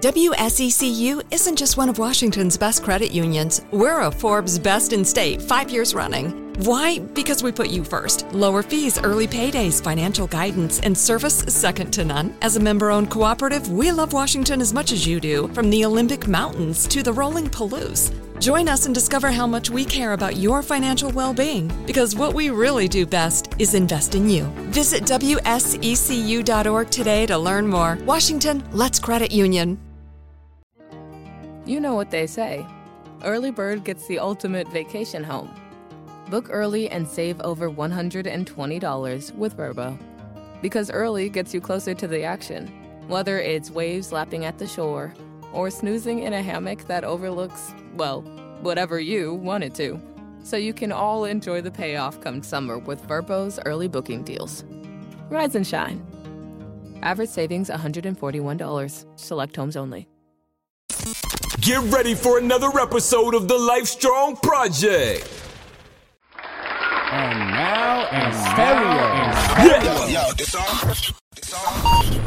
WSECU isn't just one of Washington's best credit unions. We're a Forbes Best in State 5 years running. Why? Because we put you first. Lower fees, early paydays, financial guidance, and service second to none. As a member-owned cooperative, we love Washington as much as you do, from the Olympic Mountains to the rolling Palouse. Join us and discover how much we care about your financial well-being, because what we really do best is invest in you. Visit WSECU.org today to learn more. Washington, let's credit union. You know what they say. Early bird gets the ultimate vacation home. Book early and save over $120 with Vrbo. Because early gets you closer to the action, whether it's waves lapping at the shore or snoozing in a hammock that overlooks, well, whatever you want it to. So you can all enjoy the payoff come summer with Vrbo's early booking deals. Rise and shine. Average savings $141. Select homes only. Get ready for another episode of the Life Strong Project. And now in stereo. Yo, this on?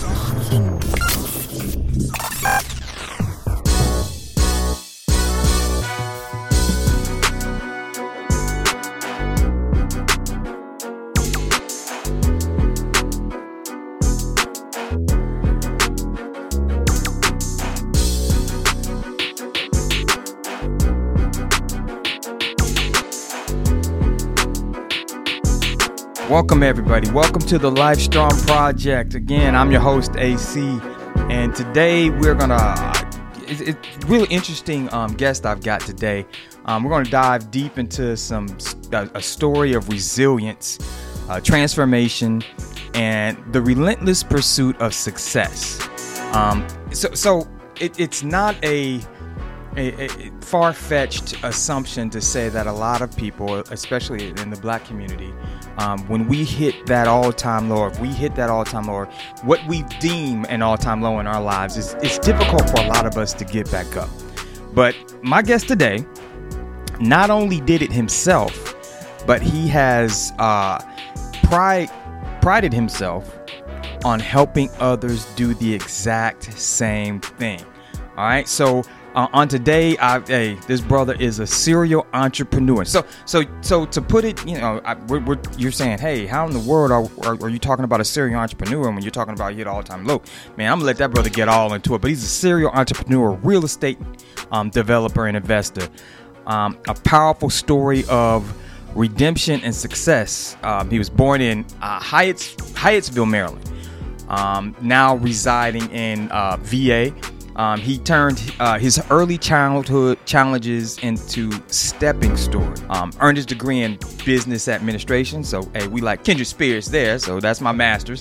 Welcome, everybody. Welcome to the Life Strong Project. Again, I'm your host, AC, and today we're it's really interesting guest I've got today. We're going to dive deep into a story of resilience, transformation, and the relentless pursuit of success. It's not a far-fetched assumption to say that a lot of people, especially in the Black community, when we hit that all-time low, what we deem an all-time low in our lives it's difficult for a lot of us to get back up. But my guest today not only did it himself, but he has prided himself on helping others do the exact same thing. All right, so on today, this brother is a serial entrepreneur. So to put it, you're saying, hey, how in the world are you talking about a serial entrepreneur when you're talking about hit all-time low? Man, I'm gonna let that brother get all into it. But he's a serial entrepreneur, real estate developer and investor. A powerful story of redemption and success. He was born in Hyattsville, Maryland. Now residing in VA. He turned his early childhood challenges into stepping stones. Earned his degree in business administration. So, hey, we like kindred spirits there. So that's my master's.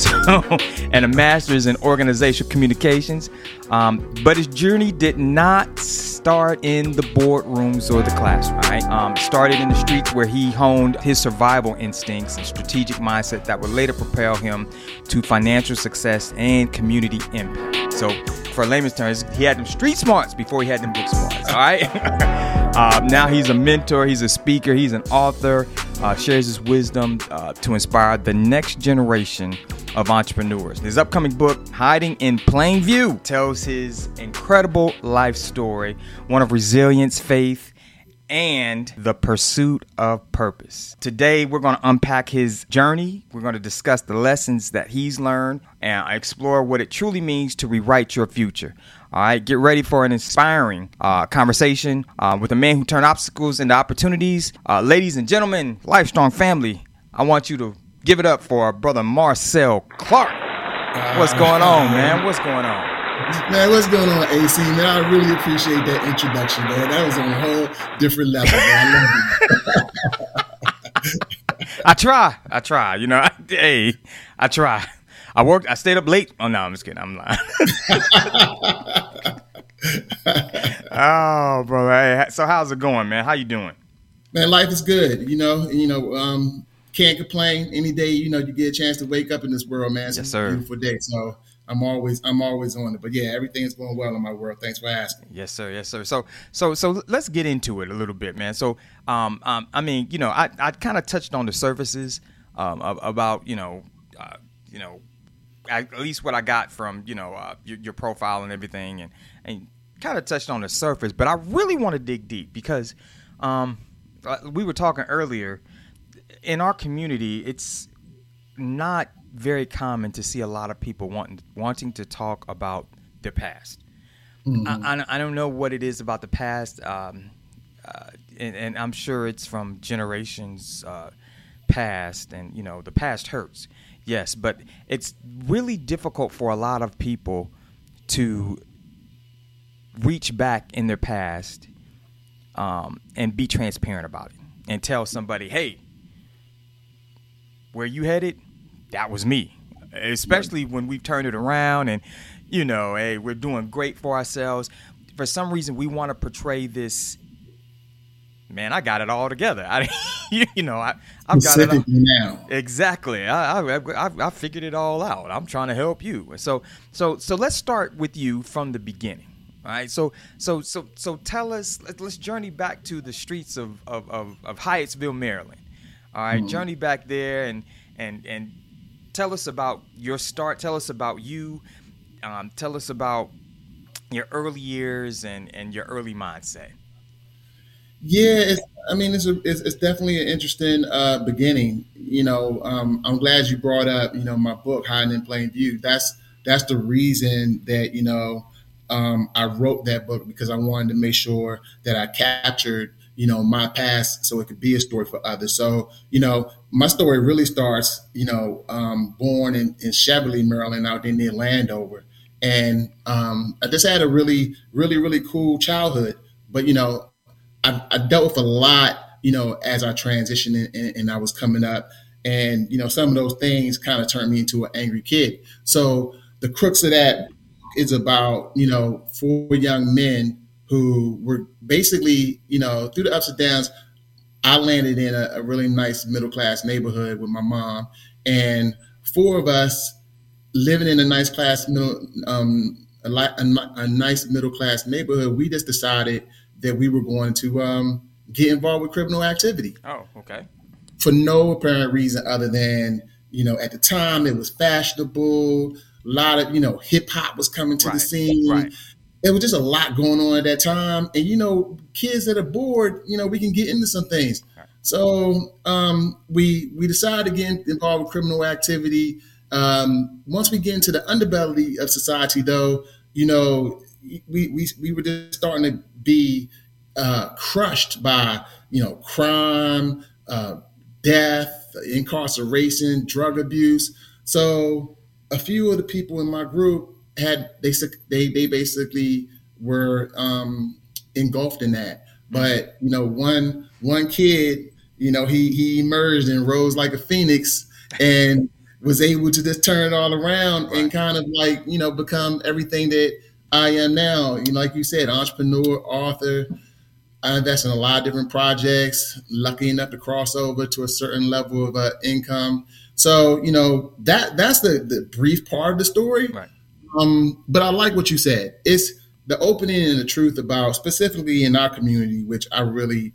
And a master's in organizational communications. But his journey did not start in the boardrooms or the classroom. Right? Started in the streets where he honed his survival instincts and strategic mindset that would later propel him to financial success and community impact. So, for layman's terms, he had them street smarts before he had them book smarts. All right. Now he's a mentor, he's a speaker, he's an author, shares his wisdom to inspire the next generation of entrepreneurs. His upcoming book, Hiding in Plain View, tells his incredible life story, one of resilience, faith, and the pursuit of purpose. Today, we're going to unpack his journey. We're going to discuss the lessons that he's learned and explore what it truly means to rewrite your future. All right, get ready for an inspiring conversation with a man who turned obstacles into opportunities. Ladies and gentlemen, Life Strong family, I want you to give it up for our brother Marcel Clark. What's going on, man? What's going on? Man, what's going on, AC? Man, I really appreciate that introduction, man. That was on a whole different level, man. I love it. I try. I try. I stayed up late. Oh, no, I'm just kidding. I'm lying. Oh, bro. Hey, so how's it going, man? How you doing? Man, life is good. Can't complain. Any day, you get a chance to wake up in this world, man. It's yes, a sir. Beautiful day. So I'm always on it. But yeah, everything is going well in my world. Thanks for asking. Yes, sir. So let's get into it a little bit, man. So I kind of touched on the surfaces about at least what I got from, your profile and everything, and kind of touched on the surface, but I really want to dig deep because we were talking earlier, in our community, it's not very common to see a lot of people wanting to talk about their past. Mm-hmm. I don't know what it is about the past, and I'm sure it's from generations past, and the past hurts, yes, but it's really difficult for a lot of people to reach back in their past and be transparent about it and tell somebody, hey, where you headed, that was me. Especially when we've turned it around and, hey, we're doing great for ourselves. For some reason, we want to portray this, man, I got it all together. I've got it all. Now. Exactly. I figured it all out. I'm trying to help you. So let's start with you from the beginning. All right. So tell us, let's journey back to the streets of Hyattsville, Maryland. All right. Mm-hmm. Journey back there and tell us about your start. Tell us about you. Tell us about your early years and your early mindset. Yeah, it's definitely an interesting beginning. I'm glad you brought up, my book, Hiding in Plain View. That's the reason that, I wrote that book, because I wanted to make sure that I captured, my past so it could be a story for others. So, my story really starts, born in Cheverly, Maryland, out there near Landover. And I just had a really, really, really cool childhood. But, I dealt with a lot, as I transitioned and I was coming up. And, some of those things kind of turned me into an angry kid. So the crux of that is about, 4 young men who were basically, through the ups and downs. I landed in a really nice middle-class neighborhood with my mom, and 4 of us living in a nice nice middle-class neighborhood. We just decided that we were going to get involved with criminal activity. Oh, okay. For no apparent reason other than, at the time it was fashionable. A lot of, hip hop was coming to the scene. Right. There was just a lot going on at that time. And, kids that are bored, we can get into some things. Right. So we decided to get involved with criminal activity. Once we get into the underbelly of society, though, we were just starting to be crushed by, crime, death, incarceration, drug abuse. So a few of the people in my group they basically were engulfed in that. But, one kid, he emerged and rose like a phoenix and was able to just turn it all around and kind of become everything that I am now. Like you said, entrepreneur, author. I invest in a lot of different projects, lucky enough to cross over to a certain level of income. So, that's the brief part of the story. Right. But I like what you said. It's the opening and the truth about, specifically in our community, which I really,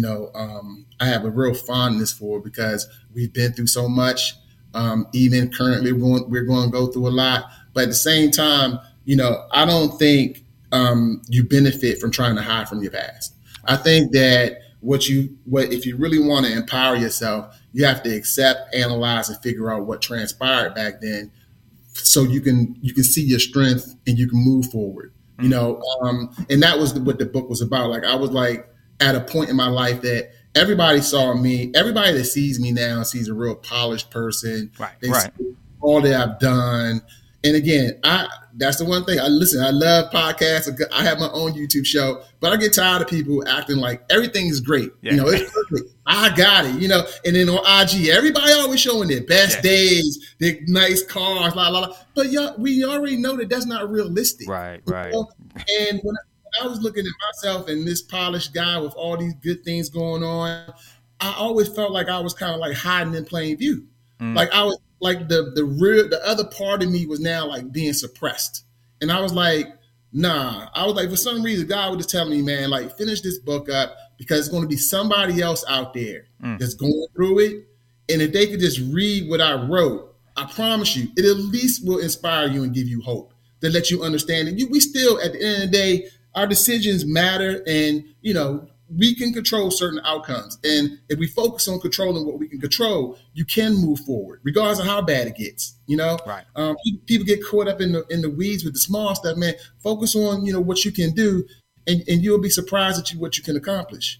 I have a real fondness for, because we've been through so much. Even currently, we're going to go through a lot. But at the same time, I don't think you benefit from trying to hide from your past. I think that if you really want to empower yourself, you have to accept, analyze, and figure out what transpired back then, so you can see your strength and you can move forward. And that was what the book was about. Like, I was like at a point in my life that everybody saw me. Everybody that sees me now sees a real polished person. Right. They see all that I've done. And again, that's the one thing. I love podcasts. I have my own YouTube show, but I get tired of people acting like everything is great. Yeah. It's perfect. I got it, and then on IG, everybody always showing their best days, their nice cars, blah, blah, blah. But we already know that that's not realistic. Right. And when I was looking at myself and this polished guy with all these good things going on, I always felt like I was kind of like hiding in plain view. Like I was like the other part of me was now like being suppressed. And I was like, nah. I was like, for some reason, God was just telling me, man, like, finish this book up, because it's going to be somebody else out there that's going through it. And if they could just read what I wrote, I promise you, it at least will inspire you and give you hope to let you understand that we still, at the end of the day, our decisions matter, and we can control certain outcomes. And if we focus on controlling what we can control, you can move forward, regardless of how bad it gets. Right. People get caught up in the weeds with the small stuff, man. Focus on what you can do, and you'll be surprised at what you can accomplish.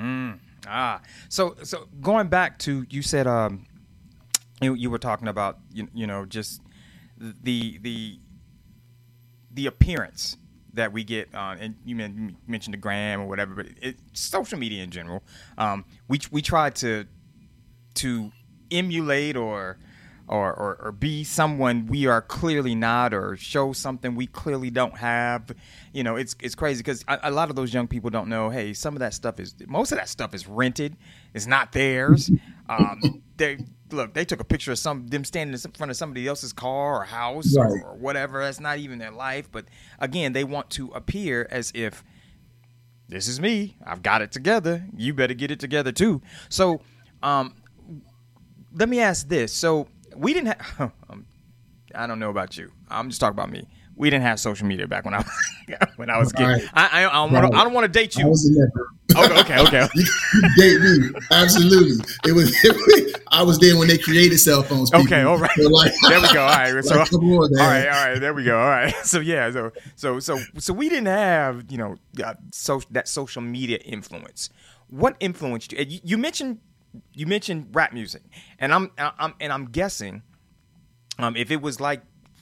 So going back to, you said you were talking about just the appearance that we get on, and you mentioned the gram or whatever, but it's social media in general. We try to emulate or be someone we are clearly not, or show something we clearly don't have. It's crazy because a lot of those young people don't know, hey, most of that stuff is rented. It's not theirs. They took a picture of them standing in front of somebody else's car or house, right, or whatever. That's not even their life. But again, they want to appear as if, this is me. I've got it together. You better get it together too. So, let me ask this. So we didn't have, I don't know about you. I'm just talking about me. We didn't have social media back when I was a kid. Right. I don't want to date you. I was in that. Okay. You date me. Absolutely. I was there when they created cell phones. People. Okay, all right. So there we go. All right. So come on, man. All right. There we go. All right. So yeah. So we didn't have that social media influence. What influenced you? You mentioned rap music, and I'm guessing, if it was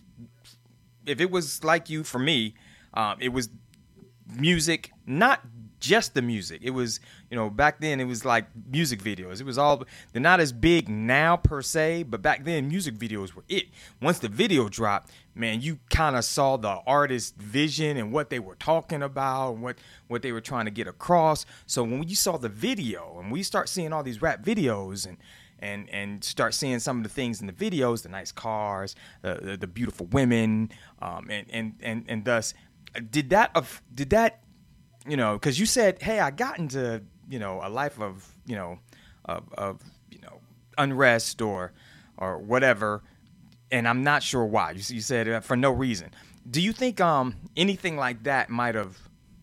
like you, for me, it was music, not just the music. It was, back then it was like music videos. It was all, they're not as big now per se, but back then music videos were it. Once the video dropped, man, you kind of saw the artist's vision and what they were talking about and what they were trying to get across. So when you saw the video and we start seeing all these rap videos and start seeing some of the things in the videos, the nice cars, the beautiful women, and thus, did that, because you said, hey, I got into, a life of unrest or whatever, and I'm not sure why. You said for no reason. Do you think anything like that might have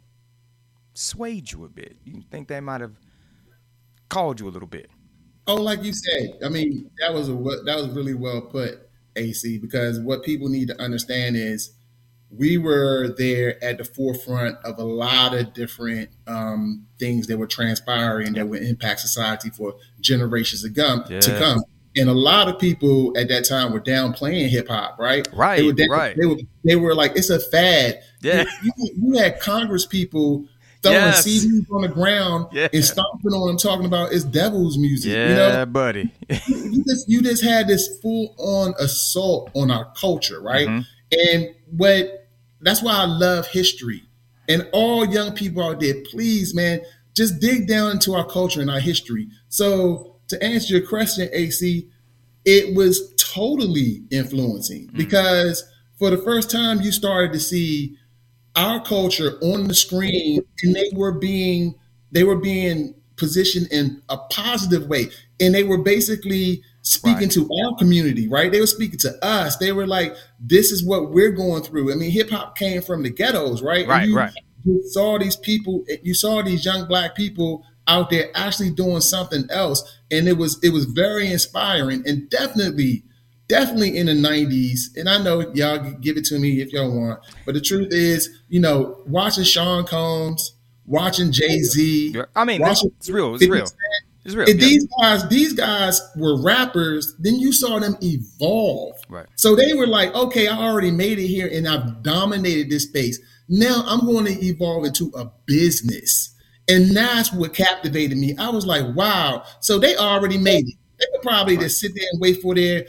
swayed you a bit? You think they might have called you a little bit? Oh, like you said, I mean, that was really well put, AC, because what people need to understand is we were there at the forefront of a lot of different things that were transpiring that would impact society for generations to come. And a lot of people at that time were downplaying hip hop, right? Right, They were like, it's a fad. Yeah. You had Congress people throwing CDs on the ground and stomping on them, talking about it's devil's music. Yeah, buddy. you just had this full-on assault on our culture, right? Mm-hmm. And that's why I love history. And all young people out there, please, man, just dig down into our culture and our history. So to answer your question, AC, it was totally influencing because for the first time you started to see our culture on the screen, and they were being positioned in a positive way, and they were basically speaking to our community, right? They were speaking to us. They were like, "This is what we're going through." I mean, hip hop came from the ghettos, right? Right. You saw these people. You saw these young Black people out there actually doing something else, and it was very inspiring, and definitely in the 90s, and I know y'all give it to me if y'all want, but the truth is, watching Sean Combs, watching Jay-Z. I mean, it's real. It's real. And these guys were rappers, then you saw them evolve. Right. So they were like, okay, I already made it here and I've dominated this space. Now I'm going to evolve into a business. And that's what captivated me. I was like, wow. So they already made it. They could probably just sit there and wait for their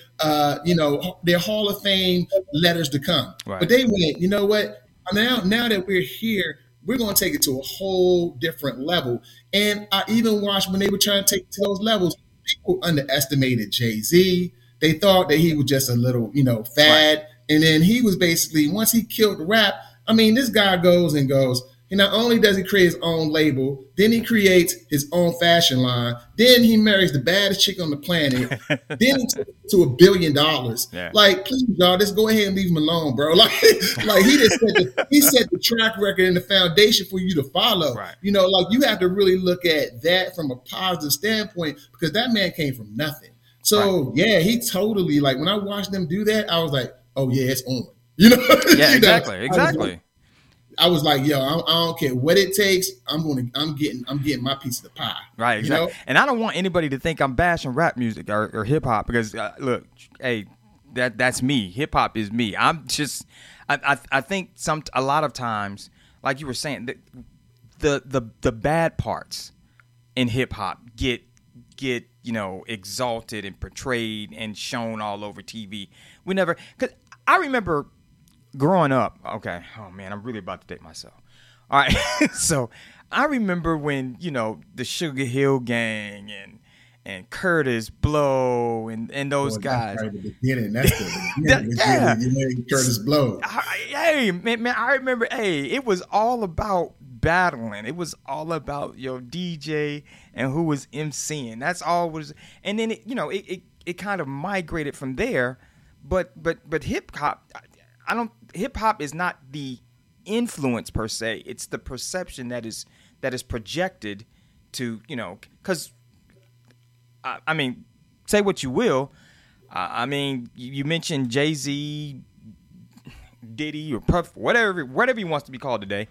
Hall of Fame letters to come. Right. But they went, you know what? Now that we're here, we're going to take it to a whole different level. And I even watched when they were trying to take it to those levels, people underestimated Jay-Z. They thought that he was just a little, fad. Right. And then he was basically, once he killed rap, I mean, this guy goes, And not only does he create his own label, then he creates his own fashion line. Then he marries the baddest chick on the planet. Then he took it to $1 billion. Yeah. Like, please, y'all, just go ahead and leave him alone, bro. Like he set the track record and the foundation for you to follow. Right. You know, like you have to really look at that from a positive standpoint because that man came from nothing. So yeah, he totally, like when I watched them do that, I was like, oh yeah, it's on. You know? Yeah, exactly. I was like, yo, I don't care what it takes. I'm getting my piece of the pie. Right, exactly. You know? And I don't want anybody to think I'm bashing rap music or hip hop because look, hey, that's me. Hip hop is me. I'm just, I think a lot of times, like you were saying, the bad parts in hip hop get exalted and portrayed and shown all over TV. Because I remember growing up, okay, oh man, I'm really about to date myself. All right, so I remember when, the Sugar Hill Gang and Curtis Blow and those guys. That's right at the beginning. That's the beginning. Yeah. You made Curtis Blow. Hey, man, I remember, it was all about battling. It was all about your DJ and who was MCing. That's all was, and then it kind of migrated from there. But hip hop, hip hop is not the influence per se. It's the perception that is projected to, because I mean, say what you will. I mean, you mentioned Jay-Z, Diddy, or Puff, whatever he wants to be called today.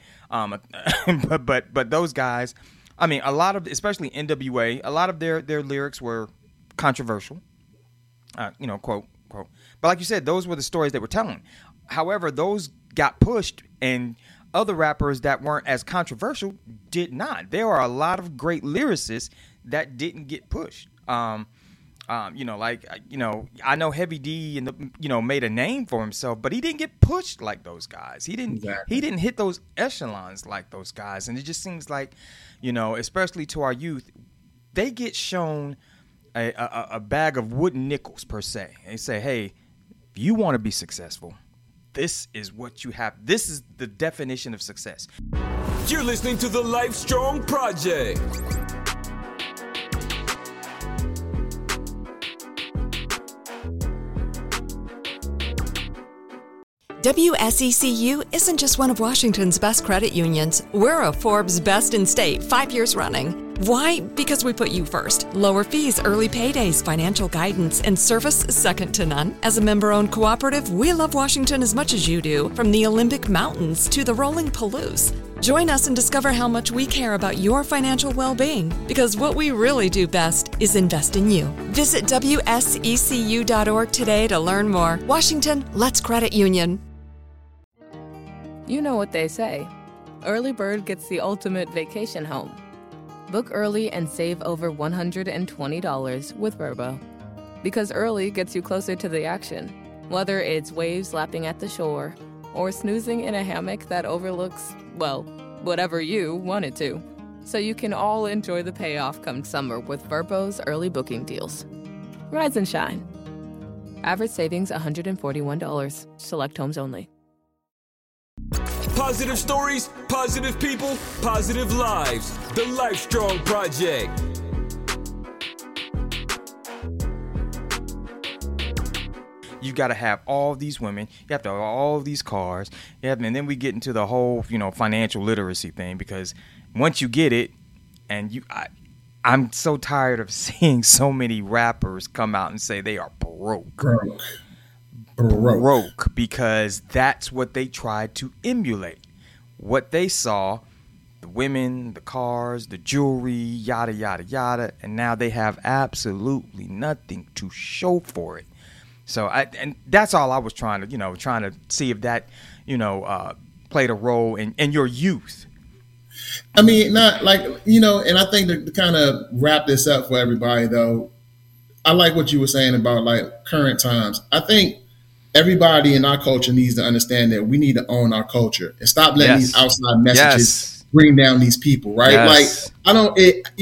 But those guys, I mean, a lot of, especially NWA, a lot of their lyrics were controversial. Quote. But like you said, those were the stories they were telling. However, those got pushed, and other rappers that weren't as controversial did not. There are a lot of great lyricists that didn't get pushed. I know Heavy D made a name for himself, but he didn't get pushed like those guys. He didn't hit those echelons like those guys. And it just seems like, especially to our youth, they get shown a bag of wooden nickels per se. They say, hey, if you want to be successful, this is what you have. This is the definition of success. You're listening to the Life Strong Project. WSECU isn't just one of Washington's best credit unions. We're a Forbes Best in State 5 years running. Why? Because we put you first. Lower fees, early paydays, financial guidance, and service second to none. As a member-owned cooperative, we love Washington as much as you do, from the Olympic Mountains to the rolling Palouse. Join us and discover how much we care about your financial well-being, because what we really do best is invest in you. Visit WSECU.org today to learn more. Washington, let's credit union. You know what they say. Early bird gets the ultimate vacation home. Book early and save over $120 with Vrbo. Because early gets you closer to the action, whether it's waves lapping at the shore or snoozing in a hammock that overlooks, well, whatever you want it to. So you can all enjoy the payoff come summer with Vrbo's early booking deals. Rise and shine. Average savings $141. Select homes only. Positive stories, positive people, positive lives. The Life Strong Project. You got to have all these women. You have to have all these cars. And then we get into the whole, financial literacy thing, because once you get it, and I'm so tired of seeing so many rappers come out and say they are broke, because that's what they tried to emulate. What they saw, the women, the cars, the jewelry, yada, yada, yada, and now they have absolutely nothing to show for it. So and that's all I was trying to see if that, played a role in your youth. I mean, not like, and I think to kind of wrap this up for everybody though, I like what you were saying about like current times. I think everybody in our culture needs to understand that we need to own our culture and stop letting these outside messages bring down these people, right? Yes. Like, I don't,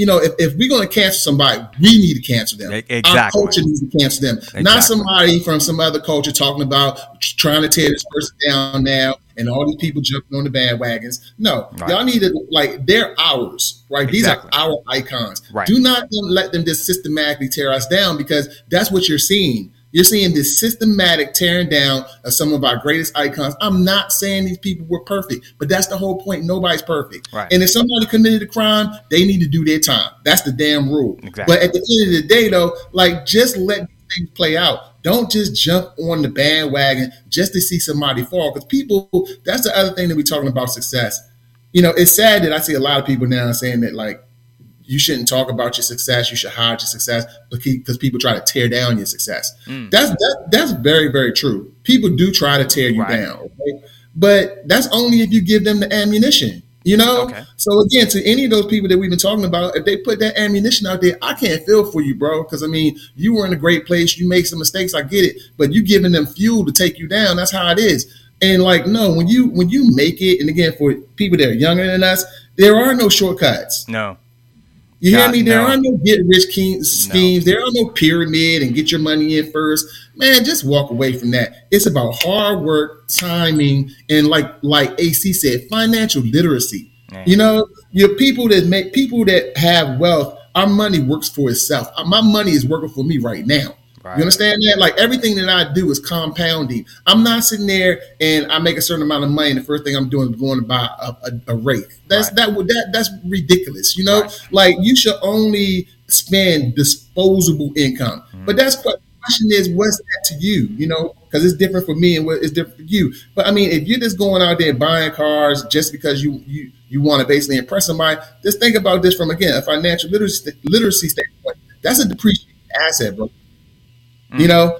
if we're going to cancel somebody, we need to cancel them. Exactly. Our culture needs to cancel them. Exactly. Not somebody from some other culture talking about trying to tear this person down now and all these people jumping on the bandwagons. No, y'all need to, like, they're ours, right? Exactly. These are our icons. Right. Do not let them just systematically tear us down, because that's what you're seeing. You're seeing this systematic tearing down of some of our greatest icons. I'm not saying these people were perfect, but that's the whole point. Nobody's perfect. Right. And if somebody committed a crime, they need to do their time. That's the damn rule. Exactly. But at the end of the day, though, like, just let these things play out. Don't just jump on the bandwagon just to see somebody fall. Because people, that's the other thing that we're talking about success. You know, it's sad that I see a lot of people now saying that, like, you shouldn't talk about your success. You should hide your success because people try to tear down your success. That's very, very true. People do try to tear you down, okay? But that's only if you give them the ammunition, you know? Okay. So again, to any of those people that we've been talking about, if they put that ammunition out there, I can't feel for you, bro. Because, I mean, you were in a great place. You made some mistakes. I get it. But you giving them fuel to take you down. That's how it is. And, like, no, when you make it, and again, for people that are younger than us, there are no shortcuts. No. You hear me? There are no get-rich schemes. There are no pyramid and get your money in first. Man, just walk away from that. It's about hard work, timing, and like AC said, financial literacy. Man. You know, your people that have wealth, our money works for itself. My money is working for me right now. Right. You understand that? Like, everything that I do is compounding. I'm not sitting there and I make a certain amount of money and the first thing I'm doing is going to buy a rake. That's ridiculous. You know, like, you should only spend disposable income. But that's what the question is, what's that to you? You know, because it's different for me and it's different for you. But I mean, if you're just going out there buying cars just because you want to basically impress somebody, just think about this from, again, a financial literacy standpoint. That's a depreciating asset, bro. You know,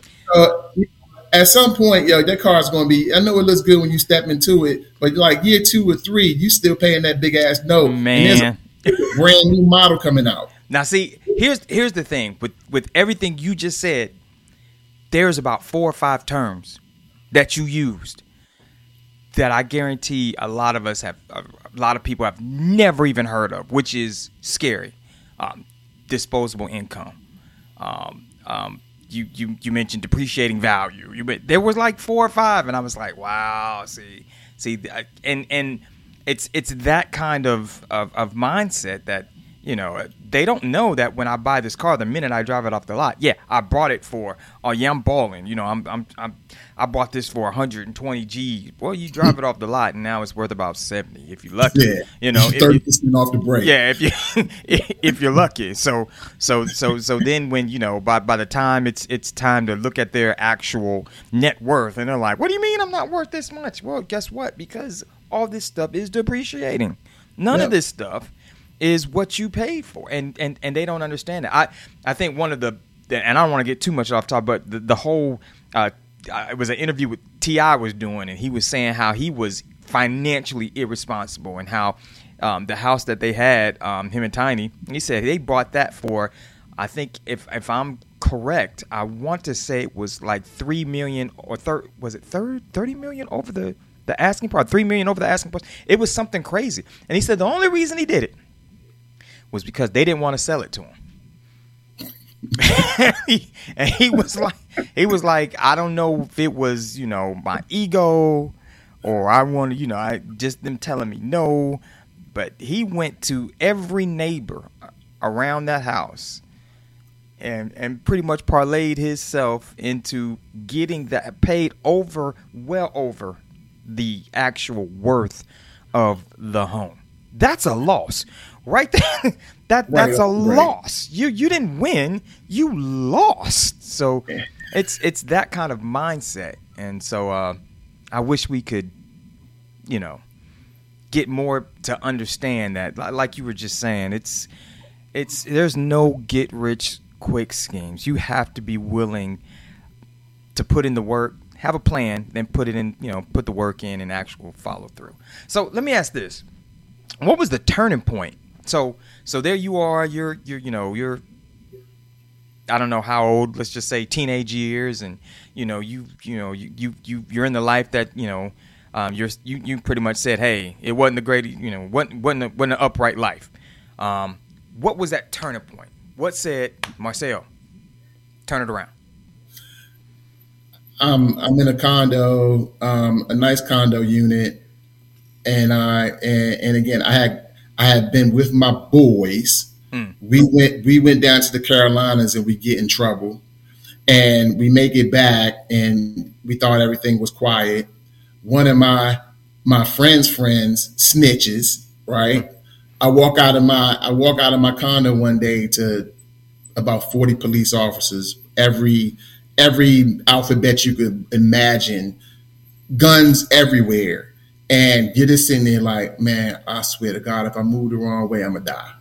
at some point, that car is going to be, I know it looks good when you step into it, but like year 2 or 3, you still paying that big ass note. Man. And there's a brand new model coming out. Now, see, here's the thing. With everything you just said, there's about 4 or 5 terms that you used that I guarantee a lot of people have never even heard of, which is scary. Disposable income. You mentioned depreciating value. There was like 4 or 5, and I was like, wow. See, and it's that kind of mindset that, you know, they don't know that when I buy this car, the minute I drive it off the lot, I bought it for, I'm balling. You know, I bought this for 120 G's. Well, you drive it off the lot, and now it's worth about 70 if you're lucky. Yeah, you know, 30% off the break. Yeah, if you're lucky. So then when, you know, by the time it's time to look at their actual net worth, and they're like, what do you mean I'm not worth this much? Well, guess what? Because all this stuff is depreciating. None of this stuff is what you paid for, and they don't understand it. I think one of the, and I don't want to get too much off top, but the whole it was an interview with T.I. was doing, and he was saying how he was financially irresponsible, and how the house that they had, him and Tiny, he said they bought that for, I think if I'm correct, I want to say it was like $3 million or $30 million over the asking price, $3 million over the asking price. It was something crazy, and he said the only reason he did it was because they didn't want to sell it to him. and he was like, I don't know if it was, you know, my ego or I wanted, you know, I just them telling me no, but he went to every neighbor around that house and pretty much parlayed himself into getting that paid well over the actual worth of the home. That's a loss. Right there, that's a loss. You didn't win, you lost. So it's that kind of mindset, and so I wish we could, you know, get more to understand that. Like you were just saying, it's there's no get rich quick schemes. You have to be willing to put in the work, have a plan, then put it in, you know, put the work in and actual follow through. So let me ask this: what was the turning point? So there you are, you're I don't know how old, let's just say teenage years, and you're in the life that, you know, You pretty much said, hey, it wasn't a great, wasn't an upright life. What was that turning point? What said, Marcel, turn it around? I'm in a condo, a nice condo unit, and again I had been with my boys. We went down to the Carolinas and we get in trouble, and we make it back and we thought everything was quiet. One of my friends snitches, right? I walk out of my condo one day to about 40 police officers, every alphabet you could imagine, guns everywhere, and you're just sitting there like, man, I swear to God, if I move the wrong way, I'm gonna die.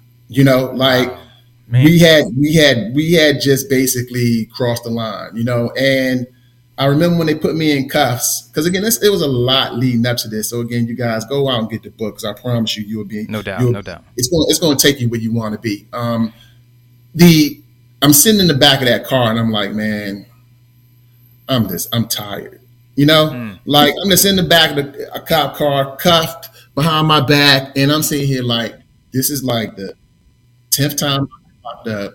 We had just basically crossed the line, and I remember when they put me in cuffs, because again, it was a lot leading up to this. So again, you guys go out and get the book, because I promise you, you'll be no doubt. It's going to take you where you want to be. I'm sitting in the back of that car, and I'm like, man, I'm tired. Like I'm just in the back of a cop car, cuffed behind my back, and I'm sitting here like, this is like the 10th time I locked up.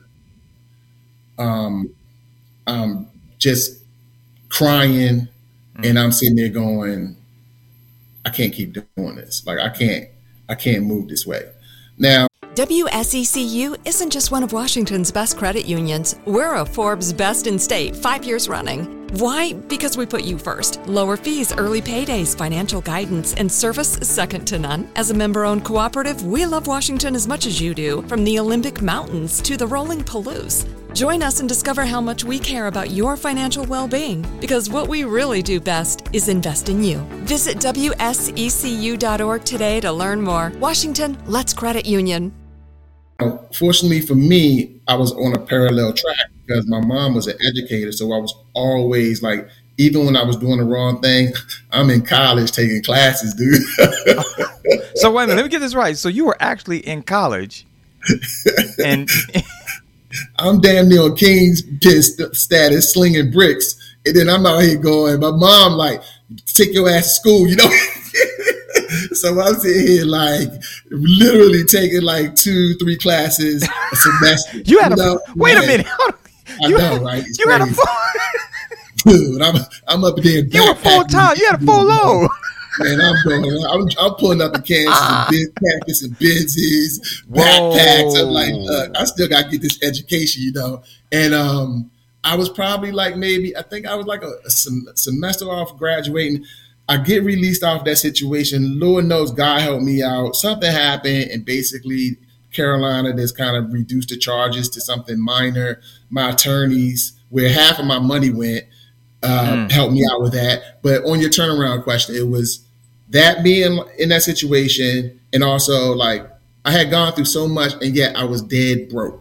I'm just crying, and I'm sitting there going, I can't keep doing this. Like I can't move this way. Now, WSECU isn't just one of Washington's best credit unions. We're a Forbes Best in State 5 years running. Why? Because we put you first. Lower fees, early paydays, financial guidance, and service second to none. As a member-owned cooperative, we love Washington as much as you do, from the Olympic Mountains to the rolling Palouse. Join us and discover how much we care about your financial well-being, because what we really do best is invest in you. Visit WSECU.org today to learn more. Washington, let's credit union. Fortunately for me, I was on a parallel track because my mom was an educator. So I was always like, even when I was doing the wrong thing, I'm in college taking classes, dude. So wait a minute, let me get this right. So you were actually in college and I'm damn near on King's Pin status, slinging bricks. And then I'm out here going, my mom like, take your ass to school, So I'm sitting here like literally taking like 2-3 classes a semester. You had wait a minute. I know, right? It's you crazy. had a full dude. I'm up there. You were full time. You had a full load. Man, I'm pulling up the campus and Benzes, backpacks. I'm like, look, I still got to get this education, And I was probably like I think I was like a semester off graduating. I get released off that situation. Lord knows God helped me out. Something happened, and basically Carolina just kind of reduced the charges to something minor. My attorneys, where half of my money went, helped me out with that. But on your turnaround question, it was that being in that situation, and also like I had gone through so much, and yet I was dead broke,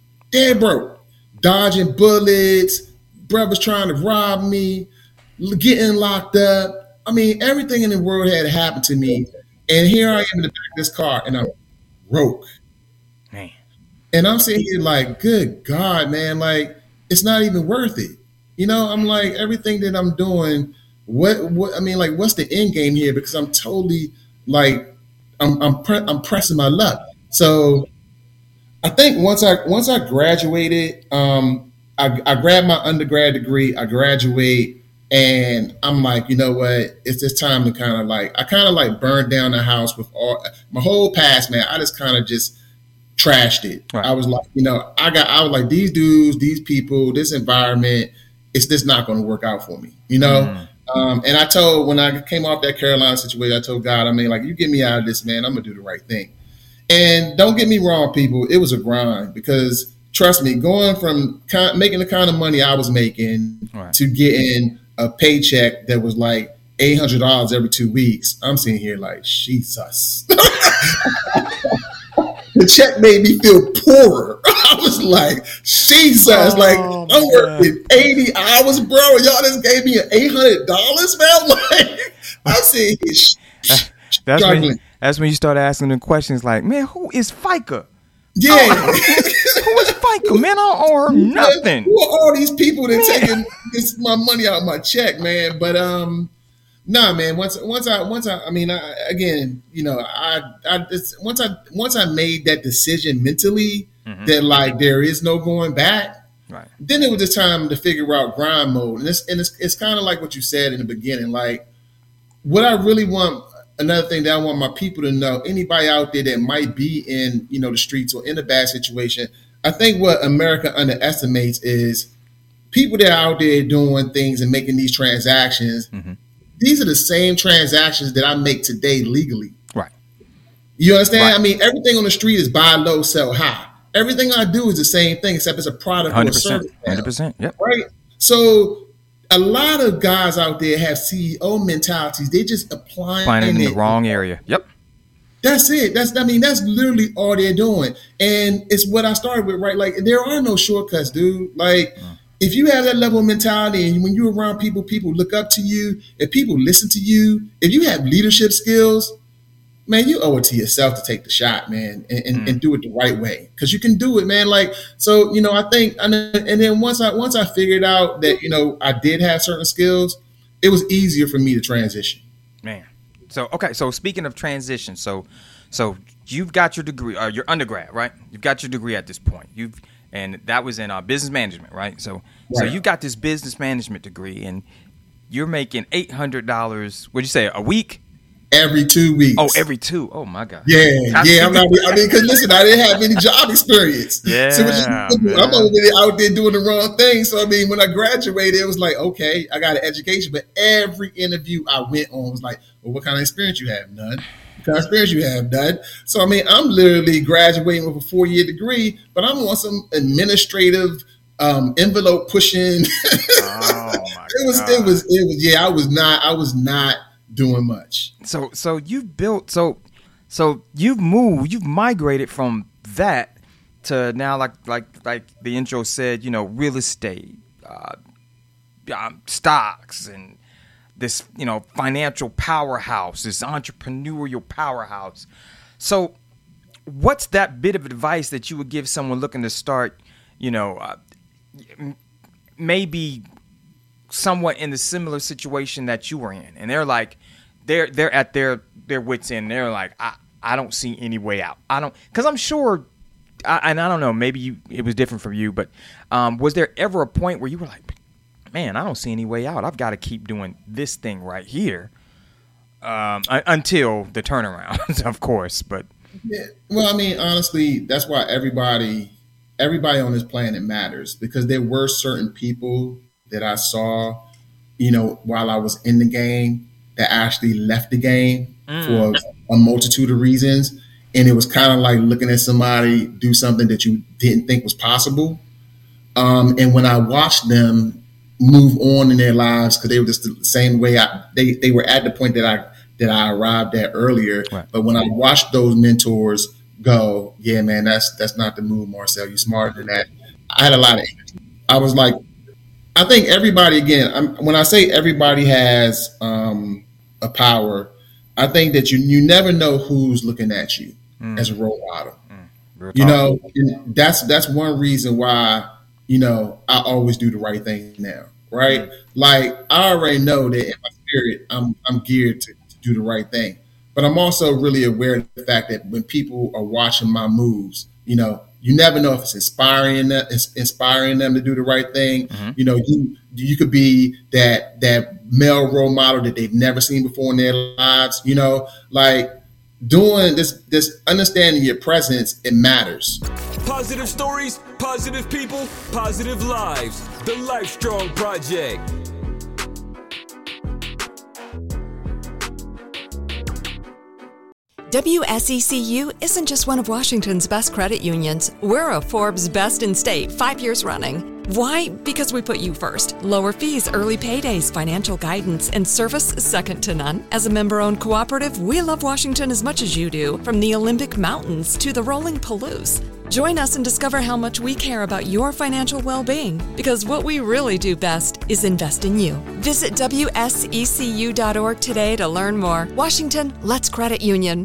dodging bullets, brothers trying to rob me, getting locked up. I mean, everything in the world had happened to me, and here I am in the back of this car, and I'm broke. Man. And I'm sitting here like, good God, man, like it's not even worth it. I'm like, everything that I'm doing, what's the end game here? Because I'm totally like, I'm pressing my luck. So I think once I graduated, I grabbed my undergrad degree, I graduate, and I'm like, you know what? It's just time to kind of like burned down the house with all my whole past, man. I just kind of just trashed it. Right. I was like, I was like, these dudes, these people, this environment, it's just not going to work out for me, And I told, when I came off that Carolina situation, I told God, like, you get me out of this, man, I'm going to do the right thing. And don't get me wrong, people, it was a grind because trust me, going from making the kind of money I was making to getting a paycheck that was like $800 every 2 weeks, I'm sitting here like, Jesus. The check made me feel poorer. I was like, Jesus, I'm working 80 hours, bro. Y'all just gave me $800, man. Like, I'm sitting here struggling. That's when you start asking them questions like, man, who is FICA? Yeah. Who is FICA, man? I don't owe her nothing. Who are all these people that taking my money out of my check, man? But No, man. Once I, I mean, again, you know, once I made that decision mentally that like there is no going back. Right. Then it was just time to figure out grind mode, and it's kind of like what you said in the beginning. Like, what I really want, another thing that I want my people to know, anybody out there that might be in, you know, the streets or in a bad situation, I think what America underestimates is people that are out there doing things and making these transactions. These are the same transactions that I make today legally. Right. You understand? Right. I mean, everything on the street is buy low, sell high. Everything I do is the same thing, except it's a product or a service. 100%. Yep. Right. So a lot of guys out there have CEO mentalities. They just applying it in the wrong area. Yep. That's it. That's literally all they're doing. And it's what I started with, right? Like, there are no shortcuts, dude. Like, if you have that level of mentality and when you're around people look up to you, if people listen to you, if you have leadership skills, man, you owe it to yourself to take the shot, man, and do it the right way. Because you can do it, man. Like, so, you know, I think, and then once I figured out that, you know, I did have certain skills, it was easier for me to transition. Man. So, okay. So speaking of transition, so you've got your degree, your undergrad, right? You've got your degree at this point. And that was in business management, right? So you got this business management degree and you're making $800, what'd you say, a week? Every 2 weeks. Oh, every two. Oh my God. Yeah. Because listen, I didn't have any job experience. Yeah. So I'm already out there doing the wrong thing. So I mean, when I graduated, it was like, okay, I got an education, but every interview I went on was like, well, what kind of experience you have? None. What kind of experience you have? None. So I mean, I'm literally graduating with a 4-year degree, but I'm on some administrative envelope pushing. Oh my God. It was. Yeah, I was not doing much. So you've built, so you've moved, you've migrated from that to now, like the intro said, you know, real estate, stocks, and this, you know, financial powerhouse, this entrepreneurial powerhouse. So what's that bit of advice that you would give someone looking to start, you know, maybe somewhat in the similar situation that you were in, and they're like, they're at their wits end. They're like, I don't see any way out. Because I'm sure, and I don't know, maybe it was different for you, but was there ever a point where you were like, man, I don't see any way out. I've got to keep doing this thing right here until the turnaround, of course. But yeah, well, I mean, honestly, that's why everybody on this planet matters, because there were certain people that I saw, you know, while I was in the game that actually left the game for a multitude of reasons. And it was kind of like looking at somebody do something that you didn't think was possible. And when I watched them move on in their lives, because they were just the same way they were at the point that I arrived at earlier. Right. But when I watched those mentors go, yeah, man, that's not the move, Marcel. You're smarter than that. I had a lot of energy. I was like, I think everybody, again, when I say everybody has a power, I think that you never know who's looking at you as a role model. You know, and that's one reason why, you know, I always do the right thing now, right? Like, I already know that in my spirit, I'm geared to do the right thing. But I'm also really aware of the fact that when people are watching my moves, you know, you never know if it's inspiring them to do the right thing. Mm-hmm. You know, you could be that male role model that they've never seen before in their lives. You know, like doing this understanding your presence, it matters. Positive stories, positive people, positive lives. The Life Strong Project. WSECU isn't just one of Washington's best credit unions. We're a Forbes Best in State 5 years running. Why? Because we put you first. Lower fees, early paydays, financial guidance, and service second to none. As a member-owned cooperative, we love Washington as much as you do, from the Olympic Mountains to the rolling Palouse. Join us and discover how much we care about your financial well-being, because what we really do best is invest in you. Visit WSECU.org today to learn more. Washington, let's credit union.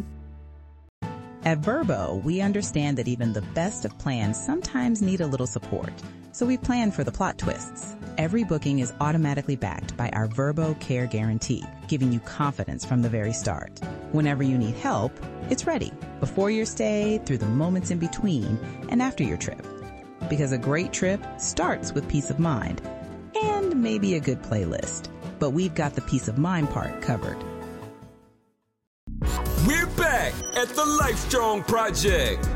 At Verbo, we understand that even the best of plans sometimes need a little support. So we plan for the plot twists. Every booking is automatically backed by our Vrbo Care Guarantee, giving you confidence from the very start. Whenever you need help, it's ready. Before your stay, through the moments in between, and after your trip. Because a great trip starts with peace of mind. And maybe a good playlist. But we've got the peace of mind part covered. We're back at the Life-Strong Project.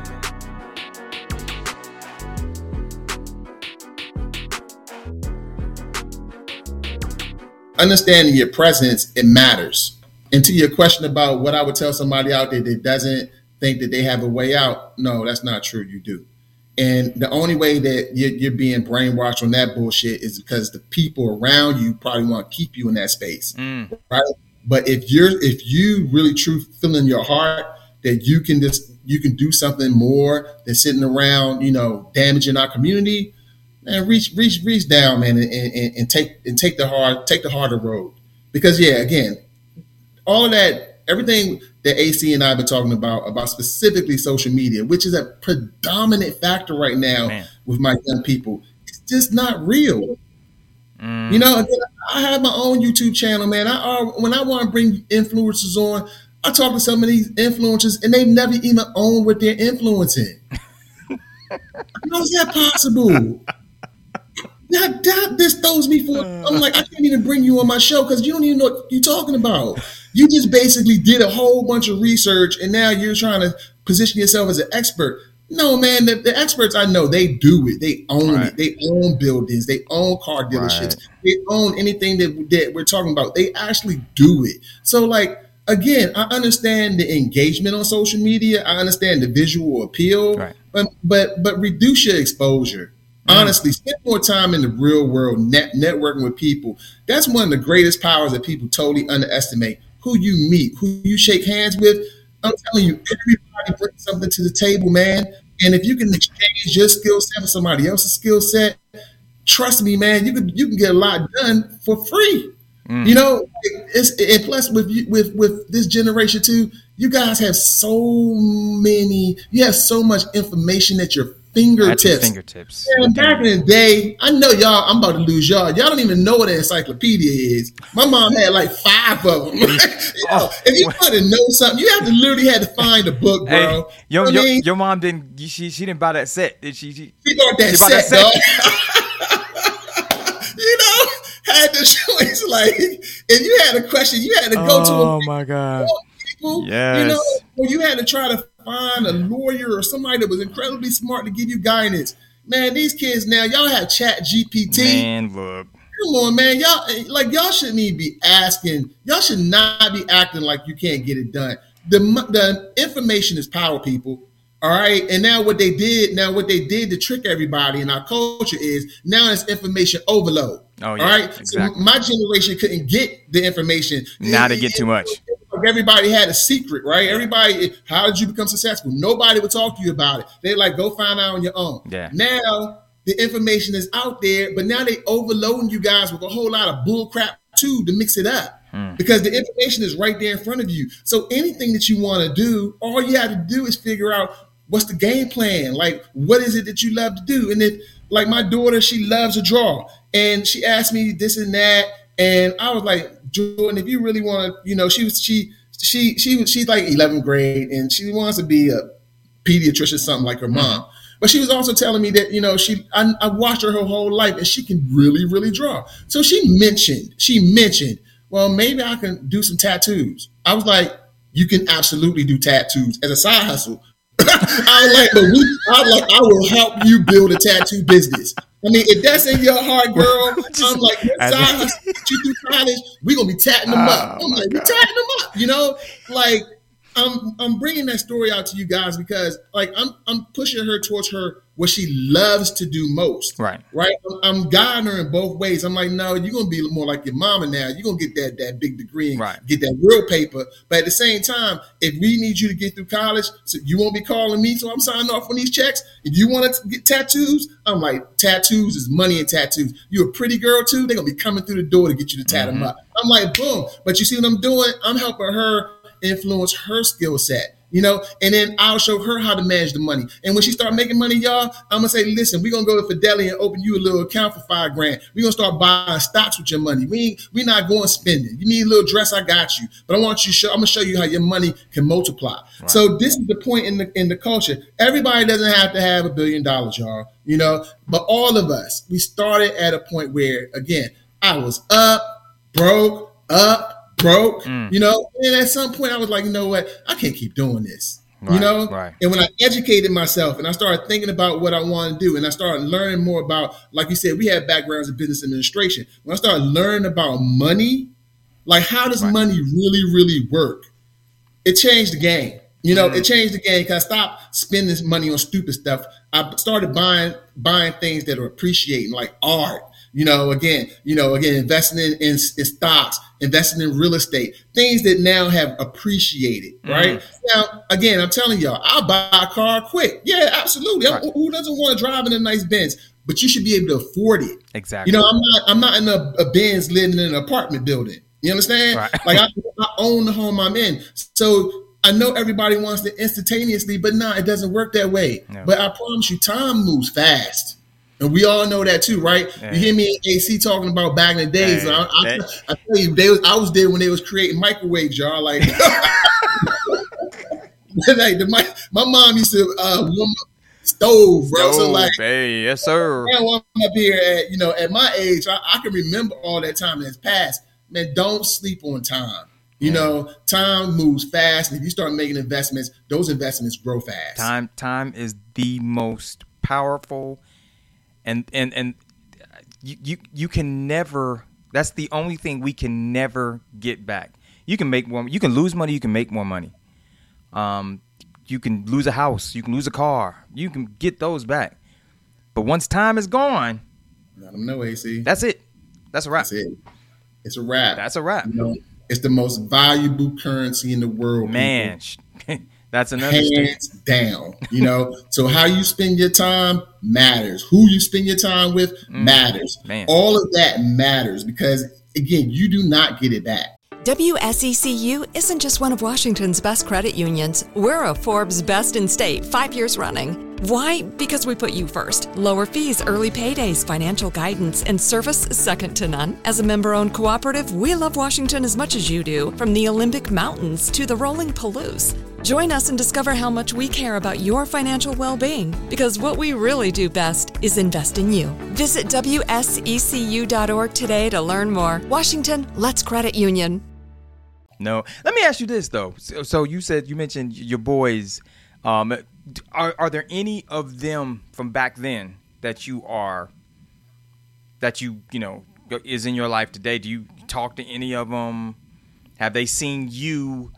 Understanding your presence, it matters. And to your question about what I would tell somebody out there that doesn't think that they have a way out, no, that's not true. You do. And the only way that you're being brainwashed on that bullshit is because the people around you probably want to keep you in that space, right? But if you really truly feel in your heart that you can do something more than sitting around, damaging our community, man, reach down, man, and take the harder road. Because again, all of that, everything that AC and I have been talking about specifically social media, which is a predominant factor right now with my young people, it's just not real. Again, I have my own YouTube channel, man. When I want to bring influencers on, I talk to some of these influencers and they never even own what they're influencing. How is that possible? This throws me for. I'm like, I can't even bring you on my show because you don't even know what you're talking about. You just basically did a whole bunch of research and now you're trying to position yourself as an expert. No, man, the experts I know, they do it. They own it. They own buildings. They own car dealerships. They own anything that we're talking about. They actually do it. So, like, again, I understand the engagement on social media. I understand the visual appeal, but reduce your exposure. Honestly, spend more time in the real world, networking with people. That's one of the greatest powers that people totally underestimate. Who you meet, who you shake hands with. I'm telling you, everybody brings something to the table, man. And if you can exchange your skill set with somebody else's skill set, trust me, man, you can get a lot done for free. And plus with this generation too, you guys have so much information at your fingertips. Man, back in the day, I know y'all, I'm about to lose y'all. Y'all don't even know what an encyclopedia is. My mom had like 5 of them. If you want to know something, you have to literally had to find a book, bro. Hey, your mom didn't. She didn't buy that set, did she? She bought that set, dog. Had the choice. Like, if you had a question, you had to go to. Oh my God. People, yes. Or you had to try to find a lawyer or somebody that was incredibly smart to give you guidance. Man, these kids now, y'all have Chat GPT. Man, look. Come on, man. Y'all shouldn't even be asking. Y'all should not be acting like you can't get it done. The information is power, people. All right. And now what they did to trick everybody in our culture is now it's information overload. Oh, yeah. All right. Exactly. So my generation couldn't get the information. Now they get too much. Everybody had a secret, right? Everybody, how did you become successful? Nobody would talk to you about it. They're like, go find out on your own. Yeah. Now the information is out there, but now they overloading you guys with a whole lot of bull crap too to mix it up. Because the information is right there in front of you. So anything that you want to do, all you have to do is figure out what's the game plan? Like, what is it that you love to do? And if, like my daughter, she loves to draw. And she asked me this and that. And I was like, Jordan, if you really want to, she's like 11th grade and she wants to be a pediatrician, something like her mom. But she was also telling me that, I watched her whole life and she can really, really draw. So she mentioned, well, maybe I can do some tattoos. I was like, you can absolutely do tattoos as a side hustle. I I will help you build a tattoo business. I mean, if that's in your heart, girl, I'm like, your side hustle, you do college, we're going to be tatting them up. I'm like, we're tatting them up, Like, I'm bringing that story out to you guys because, like, I'm pushing her towards what she loves to do most. Right. I'm guiding her in both ways. I'm like, no, you're gonna be more like your mama now. You're gonna get that big degree and get that real paper. But at the same time, if we need you to get through college, so you won't be calling me. So I'm signing off on these checks. If you want to get tattoos, I'm like, tattoos is money in tattoos. You're a pretty girl too. They're gonna be coming through the door to get you to tat them up. I'm like, boom. But you see what I'm doing? I'm helping her influence her skill set. and then I'll show her how to manage the money. And when she start making money, y'all, I'm gonna say, listen, we're gonna go to Fidelity and open you a little account for $5,000. We're gonna start buying stocks with your money. We're not going spending. You need a little dress, I got you. But I'm gonna show you how your money can multiply. Right. So this is the point in the culture. Everybody doesn't have to have $1 billion, y'all, but all of us, we started at a point where, again, I was broke, and at some point I was like, you know what? I can't keep doing this, Right. And when I educated myself and I started thinking about what I want to do and I started learning more about, like you said, we have backgrounds in business administration. When I started learning about money, like how does money really, really work? It changed the game. It changed the game because I stopped spending money on stupid stuff. I started buying things that are appreciating, like art. Again, investing in stocks, investing in real estate, things that now have appreciated, right? Now, again, I'm telling y'all, I'll buy a car quick. Yeah, absolutely. Right. Who doesn't want to drive in a nice Benz? But you should be able to afford it. Exactly. I'm not in a Benz living in an apartment building. You understand? Right. Like I own the home I'm in. So I know everybody wants to instantaneously, but it doesn't work that way. No. But I promise you, time moves fast. And we all know that too, right? Yeah. You hear me and AC talking about back in the days. I tell you, I was there when they was creating microwaves, y'all. Like, my mom used to warm up stove, bro. So like, hey, yes, sir. Now I'm up here at my age, I can remember all that time that's passed. Man, don't sleep on time. Time moves fast, and if you start making investments, those investments grow fast. Time is the most powerful. And you can never. That's the only thing we can never get back. You can make more. You can lose money. You can make more money. You can lose a house. You can lose a car. You can get those back. But once time is gone, let them know, AC. That's it. That's a wrap. That's it. It's a wrap. That's a wrap. It's the most valuable currency in the world, man. That's another hands down. So how you spend your time matters. Who you spend your time with matters. Man. All of that matters because, again, you do not get it back. WSECU isn't just one of Washington's best credit unions. We're a Forbes Best in State 5 years running. Why? Because we put you first. Lower fees, early paydays, financial guidance, and service second to none. As a member-owned cooperative, we love Washington as much as you do, from the Olympic Mountains to the rolling Palouse. Join us and discover how much we care about your financial well-being, because what we really do best is invest in you. Visit WSECU.org today to learn more. Washington, let's credit union. No. Let me ask you this, though. So you mentioned your boys. Are there any of them from back then that is in your life today? Do you talk to any of them? Have they seen you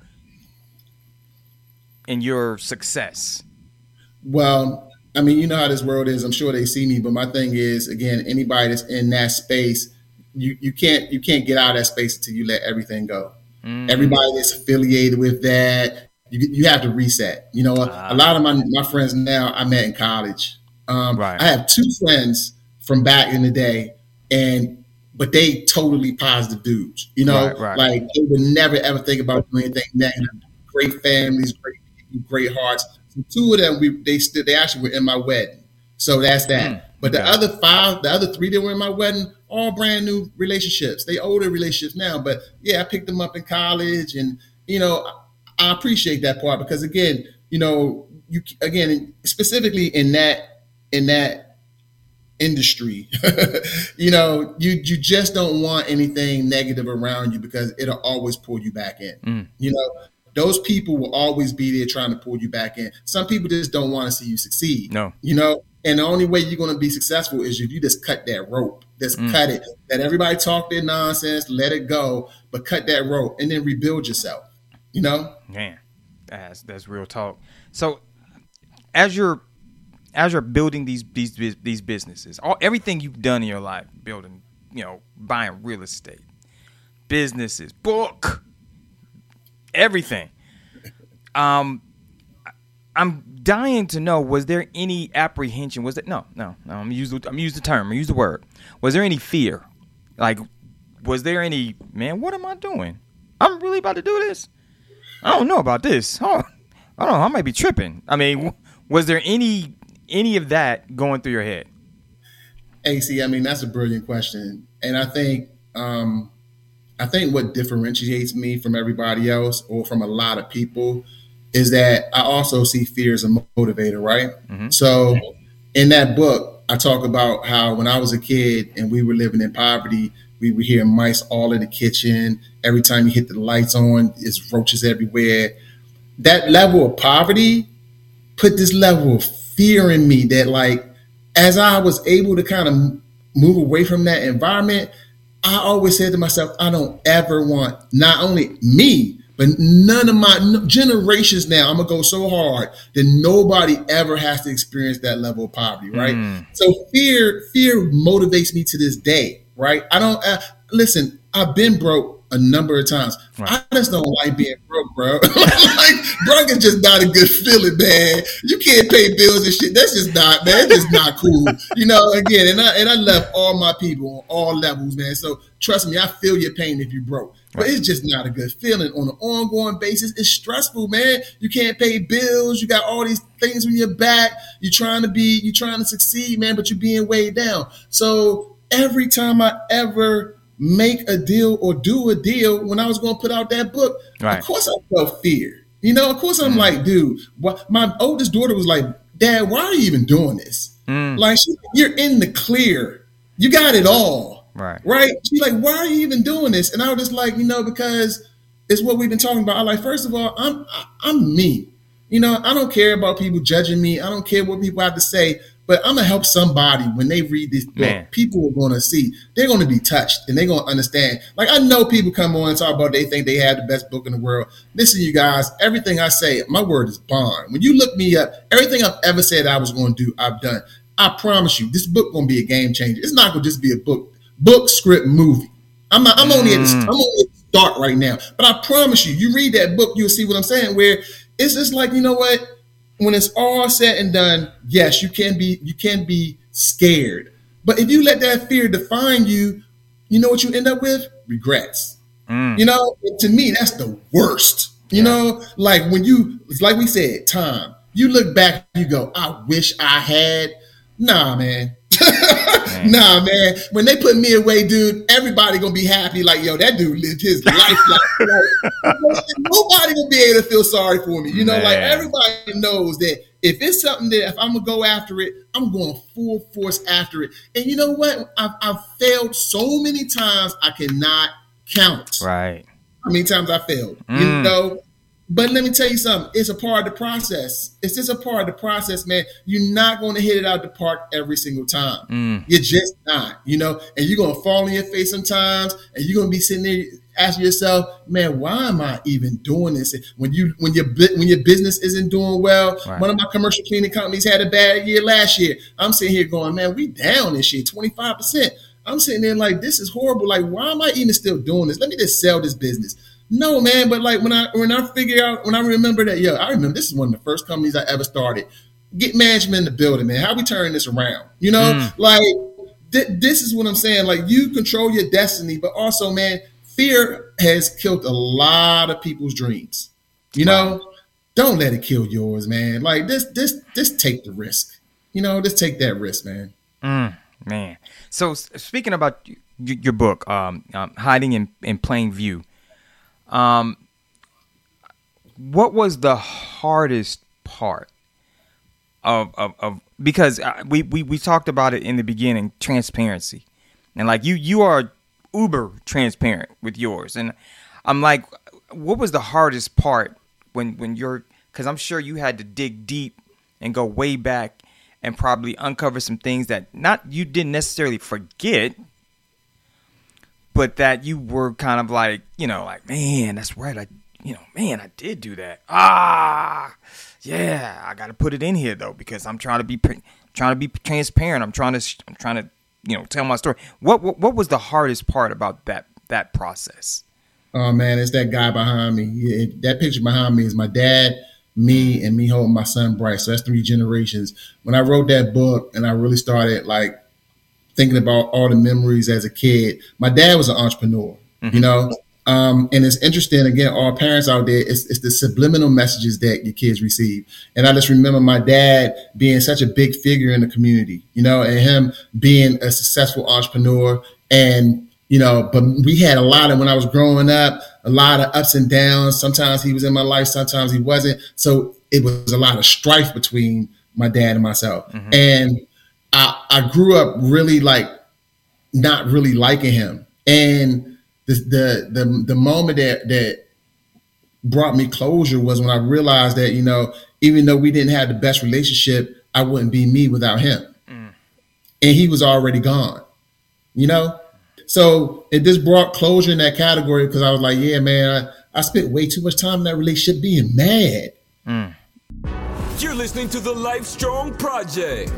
in your success? Well, I mean, you know how this world is. I'm sure they see me, but my thing is, again, anybody that's in that space, you can't get out of that space until you let everything go. Everybody that's affiliated with that, you have to reset. A lot of my friends now I met in college. Right. I have two friends from back in the day, but they totally positive dudes. Right. Like they would never ever think about doing anything negative. Great families, great people, great hearts. So two of them, they actually were in my wedding. So that's that. But the other three that were in my wedding, all brand new relationships. They older relationships now, but yeah, I picked them up in college, and I appreciate that part because again, specifically in that industry, you just don't want anything negative around you because it'll always pull you back in. Those people will always be there trying to pull you back in. Some people just don't want to see you succeed. No. And the only way you're going to be successful is if you just cut that rope. Just cut it. Let everybody talk their nonsense, let it go, but cut that rope and then rebuild yourself. Man, that's real talk. So as you're building these businesses, everything you've done in your life, building, buying real estate, businesses, book, everything. I'm dying to know, was there any apprehension? Was it no? I'm gonna use the word. Was there any fear? Like, was there any, man, what am I doing? I'm really about to do this. I don't know about this. Oh, I don't know, I might be tripping. I mean, was there any of that going through your head? AC, I mean, that's a brilliant question. And I think what differentiates me from everybody else or from a lot of people is that I also see fear as a motivator, right? Mm-hmm. So in that book, I talk about how when I was a kid and we were living in poverty, we would hear mice all in the kitchen. Every time you hit the lights on, it's roaches everywhere. That level of poverty put this level of fear in me that, like, as I was able to kind of move away from that environment, I always said to myself, I don't ever want not only me, but none of my generations now, I'm going to go so hard that nobody ever has to experience that level of poverty, right? So fear motivates me to this day, right? I don't, listen, I've been broke a number of times. Right. I just don't like being broke, bro. Like, broke is just not a good feeling, man. You can't pay bills and shit. That's just not, man. It's just not cool. You know, again, and I love all my people on all levels, man. So trust me, I feel your pain if you broke. But it's just not a good feeling on an ongoing basis. It's stressful, man. You can't pay bills. You got all these things on your back. You're trying to succeed, man, but you're being weighed down. So every time I ever make a deal or do a deal, when I was going to put out that book, of course I felt fear. You know, of course I'm like, dude, my oldest daughter was like, Dad, why are you even doing this? Like, you're in the clear. You got it all. Right? She's like, why are you even doing this? And I was just like, you know, because it's what we've been talking about. I'm like, first of all, I'm me. You know, I don't care about people judging me. I don't care what people have to say. But I'm going to help somebody when they read this book. Man. People are going to see. They're going to be touched and they're going to understand. Like, I know people come on and talk about they think they have the best book in the world. Listen, you guys, everything I say, my word is bond. When you look me up, everything I've ever said I was going to do, I've done. I promise you, this book going to be a game changer. It's not going to just be a book, script, movie. I'm only at the start right now. But I promise you, you read that book, you'll see what I'm saying, where it's just like, you know what? When it's all said and done, yes, you can be scared. But if you let that fear define you, you know what you end up with? Regrets. You know, to me, that's the worst. You know, like when like we said, time. You look back, you go, I wish I had. Nah, man. Nah, man. When they put me away, dude, everybody gonna be happy. Like, yo, that dude lived his life. Nobody gonna be able to feel sorry for me. You know, like everybody knows that if it's something that if I'm gonna go after it, I'm going full force after it. And you know what? I've failed so many times I cannot count. Right. How many times I failed? You know. But let me tell you something. It's a part of the process. It's just a part of the process, man. You're not going to hit it out the park every single time. You're just not, you know. And you're going to fall on your face sometimes, and you're going to be sitting there asking yourself, man, why am I even doing this? When your business isn't doing well, one of my commercial cleaning companies had a bad year last year. I'm sitting here going, man, we down this year, 25%. I'm sitting there like, this is horrible. Like, why am I even still doing this? Let me just sell this business. No, man, but like when I remember that, I remember this is one of the first companies I ever started. Get management in the building, man. How we turn this around? You know, like this is what I'm saying. Like, you control your destiny, but also, man, fear has killed a lot of people's dreams. You know, don't let it kill yours, man. Like just take the risk. You know, just take that risk, man. Man. So speaking about your book, Hiding in Plain View. What was the hardest part of because we talked about it in the beginning, transparency, and like you are uber transparent with yours, and I'm like, what was the hardest part when you're, because I'm sure you had to dig deep and go way back and probably uncover some things that you didn't necessarily forget, but that you were kind of like, you know, like, man, that's right. I did do that. Yeah, I got to put it in here though, because I'm trying to be transparent. I'm trying to, you know, tell my story. What was the hardest part about that process? Oh man, it's that guy behind me. Yeah, that picture behind me is my dad, me, and me holding my son Bryce. So that's 3 generations. When I wrote that book and I really started thinking about all the memories as a kid, my dad was an entrepreneur, you know, And it's interesting, again, all parents out there, it's the subliminal messages that your kids receive. And I just remember my dad being such a big figure in the community, you know, and him being a successful entrepreneur. And, you know, but we had a lot of, when I was growing up, a lot of ups and downs. Sometimes he was in my life, sometimes he wasn't. So it was a lot of strife between my dad and myself. Mm-hmm. And I grew up really like not really liking him. And the moment that brought me closure was when I realized that, you know, even though we didn't have the best relationship, I wouldn't be me without him. And he was already gone, you know? So it just brought closure in that category because I was like, yeah, man, I spent way too much time in that relationship being mad. You're listening to the Life Strong Project.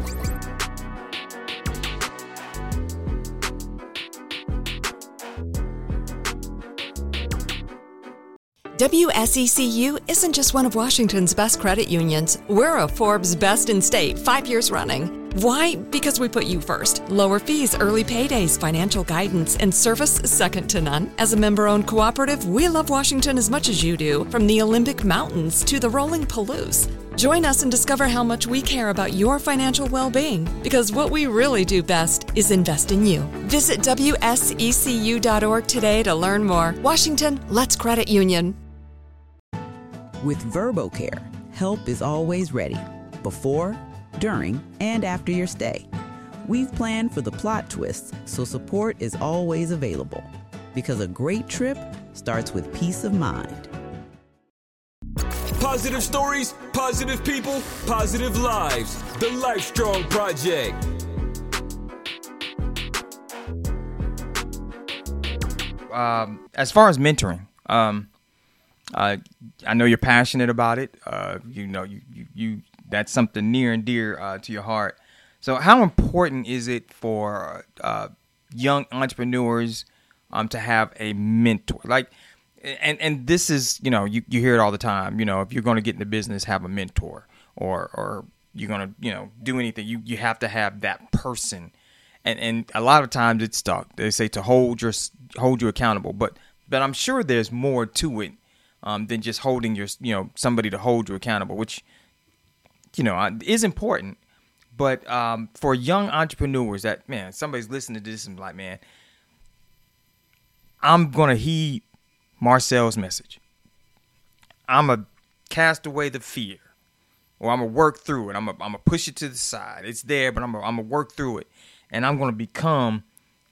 WSECU isn't just one of Washington's best credit unions. We're a Forbes Best in State 5 years running. Why? Because we put you first. Lower fees, early paydays, financial guidance, and service second to none. As a member-owned cooperative, we love Washington as much as you do, from the Olympic Mountains to the rolling Palouse. Join us and discover how much we care about your financial well-being, because what we really do best is invest in you. Visit WSECU.org today to learn more. Washington, let's credit union. With VerboCare, help is always ready, before, during, and after your stay. We've planned for the plot twists, so support is always available. Because a great trip starts with peace of mind. Positive stories, positive people, positive lives. The Life Strong Project. As far as mentoring, I know you're passionate about it. You know, you that's something near and dear to your heart. So how important is it for young entrepreneurs to have a mentor? Like, and this is, you know, you hear it all the time. You know, if you're going to get into business, have a mentor, or you're going to, you know, do anything, you have to have that person. And a lot of times it's stuck. They say to hold you accountable, but I'm sure there's more to it than just holding somebody to hold you accountable, which, you know, is important. But for young entrepreneurs that, man, somebody's listening to this and like, man, I'm going to heed Marcel's message. I'm going to cast away the fear, or I'm going to work through it. I'm going to push it to the side. It's there, but I'm going to work through it. And I'm going to become,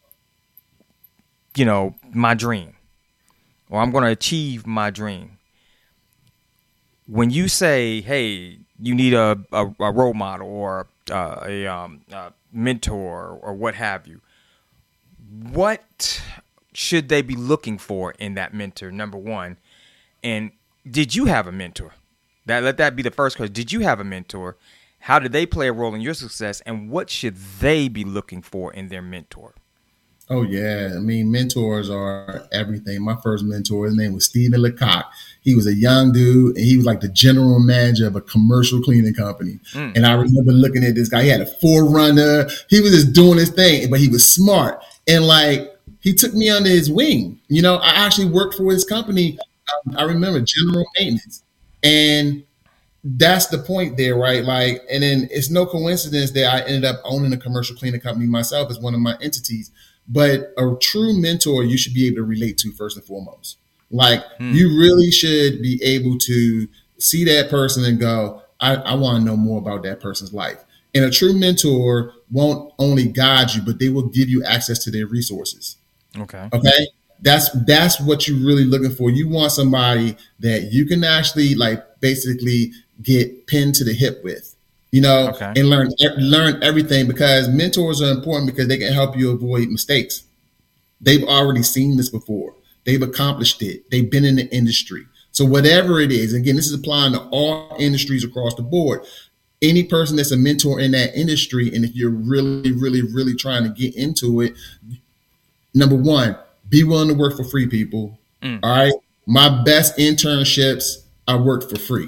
you know, my dream, or I'm going to achieve my dream. When you say, hey, you need a role model or a mentor or what have you, what should they be looking for in that mentor, number one? And did you have a mentor? Let that be the first question. Did you have a mentor? How did they play a role in your success? And what should they be looking for in their mentor? Oh, yeah. I mean, mentors are everything. My first mentor, his name was Stephen Lecoq. He was a young dude, and he was like the general manager of a commercial cleaning company. And I remember looking at this guy. He had a 4Runner. He was just doing his thing, but he was smart. And like, he took me under his wing. You know, I actually worked for his company. I remember general maintenance. And that's the point there, right? Like, and then it's no coincidence that I ended up owning a commercial cleaning company myself as one of my entities. But a true mentor, you should be able to relate to first and foremost. Like, you really should be able to see that person and go, I want to know more about that person's life. And a true mentor won't only guide you, but they will give you access to their resources. Okay. That's what you're really looking for. You want somebody that you can actually like basically get pinned to the hip with, you know, and learn everything, because mentors are important because they can help you avoid mistakes. They've already seen this before. They've accomplished it. They've been in the industry. So whatever it is, again, this is applying to all industries across the board. Any person that's a mentor in that industry, and if you're really, really, really trying to get into it, number one, be willing to work for free, people. All right. My best internships, I worked for free.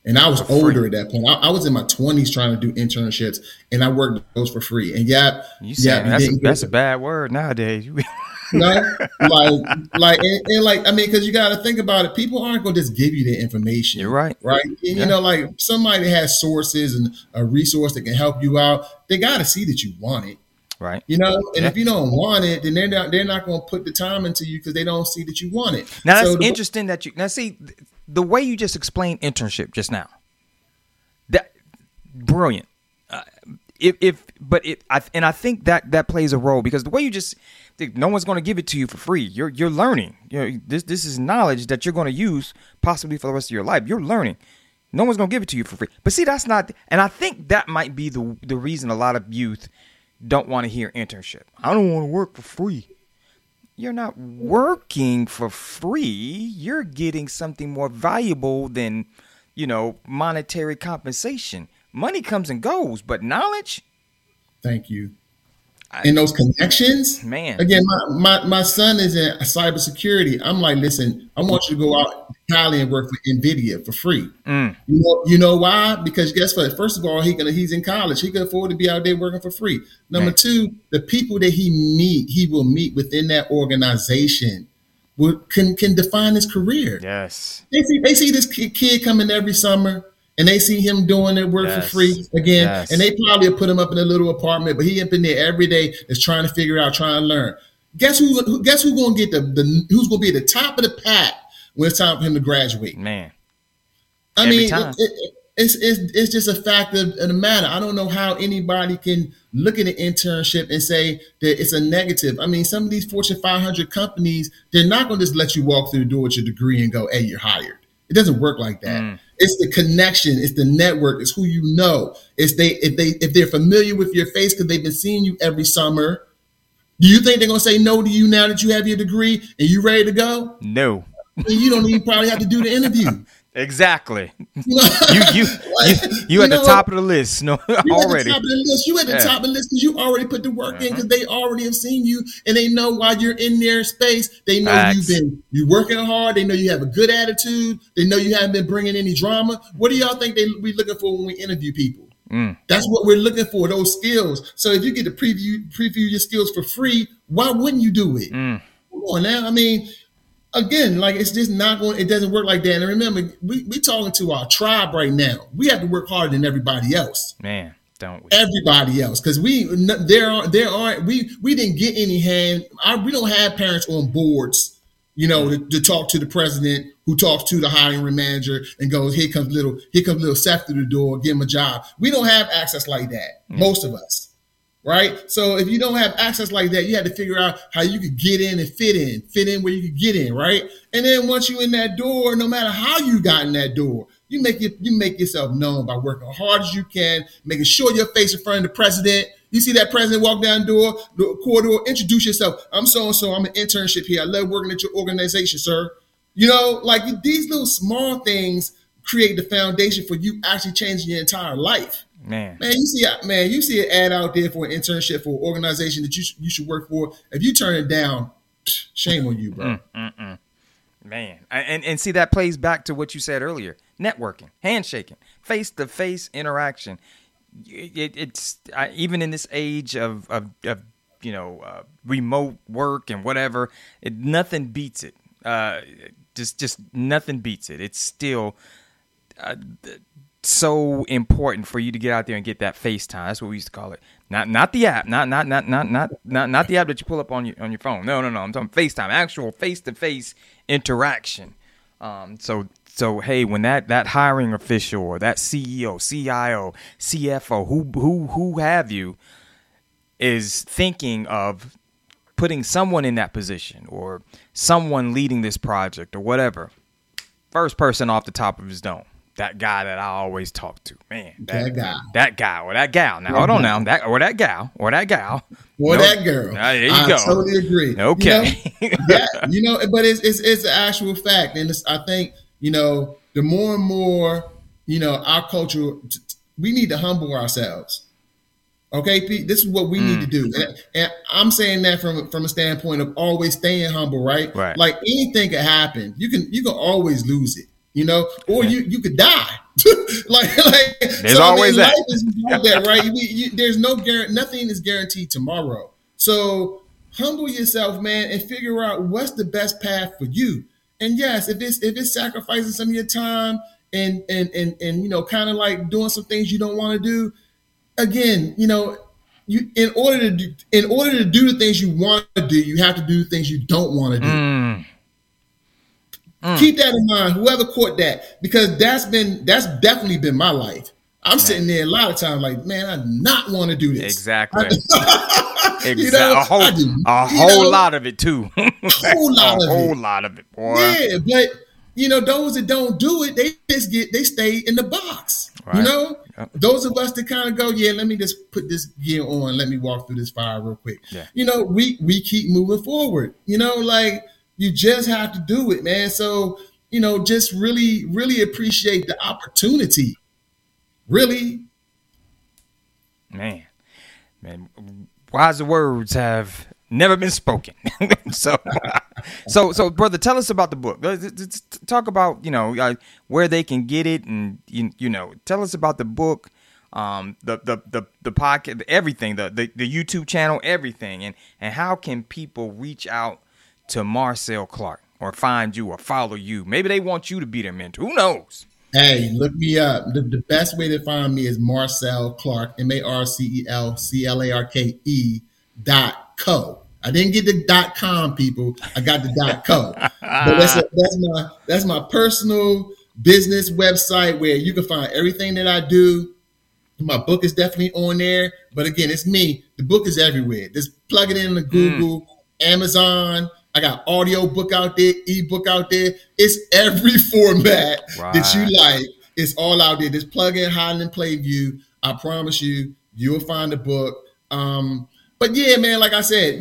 And I was older at that point. I was in my 20s trying to do internships, and I worked those for free. And that's a bad word nowadays. Right? I mean, because you got to think about it. People aren't going to just give you the information. You're right. Right. And, you know, like somebody that has sources and a resource that can help you out, they got to see that you want it. Right. You know, and if you don't want it, then they're not going to put the time into you because they don't see that you want it. Now, that's interesting that see, the way you just explained internship just now, that brilliant. I think that plays a role because the way you just, no one's going to give it to you for free. You're learning. You know, this is knowledge that you're going to use possibly for the rest of your life. You're learning. No one's going to give it to you for free. But see, that's not, and I think that might be the reason a lot of youth don't want to hear internship. I don't want to work for free. You're not working for free. You're getting something more valuable than, you know, monetary compensation. Money comes and goes, but knowledge. Thank you. And those connections, man. Again, my son is in cybersecurity. I'm like, listen, I want you to go out to Cali and work for NVIDIA for free. You know why? Because guess what? First of all, he's in college. He can afford to be out there working for free. Number two, the people that he will meet within that organization can define his career. Yes. They see this kid coming every summer. And they see him doing their work for free again. Yes. And they probably will put him up in a little apartment, but he up in there every day is trying to figure out, trying to learn. Guess who's going to get who's going to be at the top of the pack when it's time for him to graduate? Man. I mean, it's just a fact of the matter. I don't know how anybody can look at an internship and say that it's a negative. I mean, some of these Fortune 500 companies, they're not going to just let you walk through the door with your degree and go, hey, you're hired. It doesn't work like that. It's the connection. It's the network. It's who you know. If they're familiar with your face because they've been seeing you every summer. Do you think they're gonna say no to you now that you have your degree and you ready to go? No. And you don't even probably have to do the interview. Exactly. You at the top of the list. No, already. You at the top of the list because you already put the work in because they already have seen you and they know why you're in their space. They know you're working hard. They know you have a good attitude. They know you haven't been bringing any drama. What do y'all think we looking for when we interview people? That's what we're looking for, those skills. So if you get to preview your skills for free, why wouldn't you do it? Come on now. I mean, again, like it's just not going. It doesn't work like that. And remember, we talking to our tribe right now. We have to work harder than everybody else. Man, don't we? Everybody else, because we didn't get any hand. We don't have parents on boards, you know, to talk to the president, who talks to the hiring manager and goes, here comes little Seth through the door, give him a job. We don't have access like that. Most of us. Right. So if you don't have access like that, you had to figure out how you could get in and fit in where you could get in. Right. And then once you're in that door, no matter how you got in that door, you make yourself known by working hard as you can, making sure your face in front of the president. You see that president walk down the corridor, introduce yourself. I'm so-and-so. I'm an internship here. I love working at your organization, sir. You know, like these little small things create the foundation for you actually changing your entire life. Man, you see an ad out there for an internship for an organization that you should work for. If you turn it down, shame on you, bro. Man, and see, that plays back to what you said earlier: networking, handshaking, face-to-face interaction. It's even in this age of remote work and whatever, nothing beats it. Just nothing beats it. It's still so important for you to get out there and get that FaceTime. That's what we used to call it. Not the app. Not the app that you pull up on your phone. No. I'm talking FaceTime, actual face-to-face interaction. So hey, when that hiring official or that CEO, CIO, CFO, who have you, is thinking of putting someone in that position or someone leading this project or whatever, first person off the top of his dome. That guy that I always talk to, man. That guy or that gal. Now, hold on now. That gal. Or that girl. There you go. I totally agree. Okay. But it's an actual fact. And I think, the more and more, our culture, we need to humble ourselves. Okay, Pete, this is what we need to do. And I'm saying that from a standpoint of always staying humble, right? Right. Like anything can happen. You can always lose it. or you could die. like there's always that. Life is like that, right? There's nothing is guaranteed tomorrow. So humble yourself, man, and figure out what's the best path for you. And yes, if it's sacrificing some of your time and kind of like doing some things you don't want to do, again, you in order to do the things you want to do, you have to do the things you don't want to do. Keep that in mind, whoever caught that, because that's definitely been my life. I'm sitting there a lot of times like, man, I do not want to do this. Exactly. Exactly. A whole lot of it too. A whole lot of it, boy. Yeah, but those that don't do it, they stay in the box. Right. Yep. Those of us that kind of go, let me just put this gear on, let me walk through this fire real quick. Yeah. We keep moving forward. Like you just have to do it, man. So just really, really appreciate the opportunity. Really, man, wiser words have never been spoken. so, brother, tell us about the book. Let's talk about where they can get it, and tell us about the book, the podcast, everything, the YouTube channel, everything, and how can people reach out to Marcel Clark or find you or follow you? Maybe they want you to be their mentor. Who knows? Hey, look me up. The best way to find me is Marcel Clark, MarcelClarke.co. I didn't get the .com, people. I got the .co. But that's my personal business website where you can find everything that I do. My book is definitely on there. But again, it's me. The book is everywhere. Just plug it in Google, Amazon. I got audio book out there, ebook out there. It's every format that you like. It's all out there. Just plug in Highland Playview. I promise you'll find the book. But yeah, man, like I said,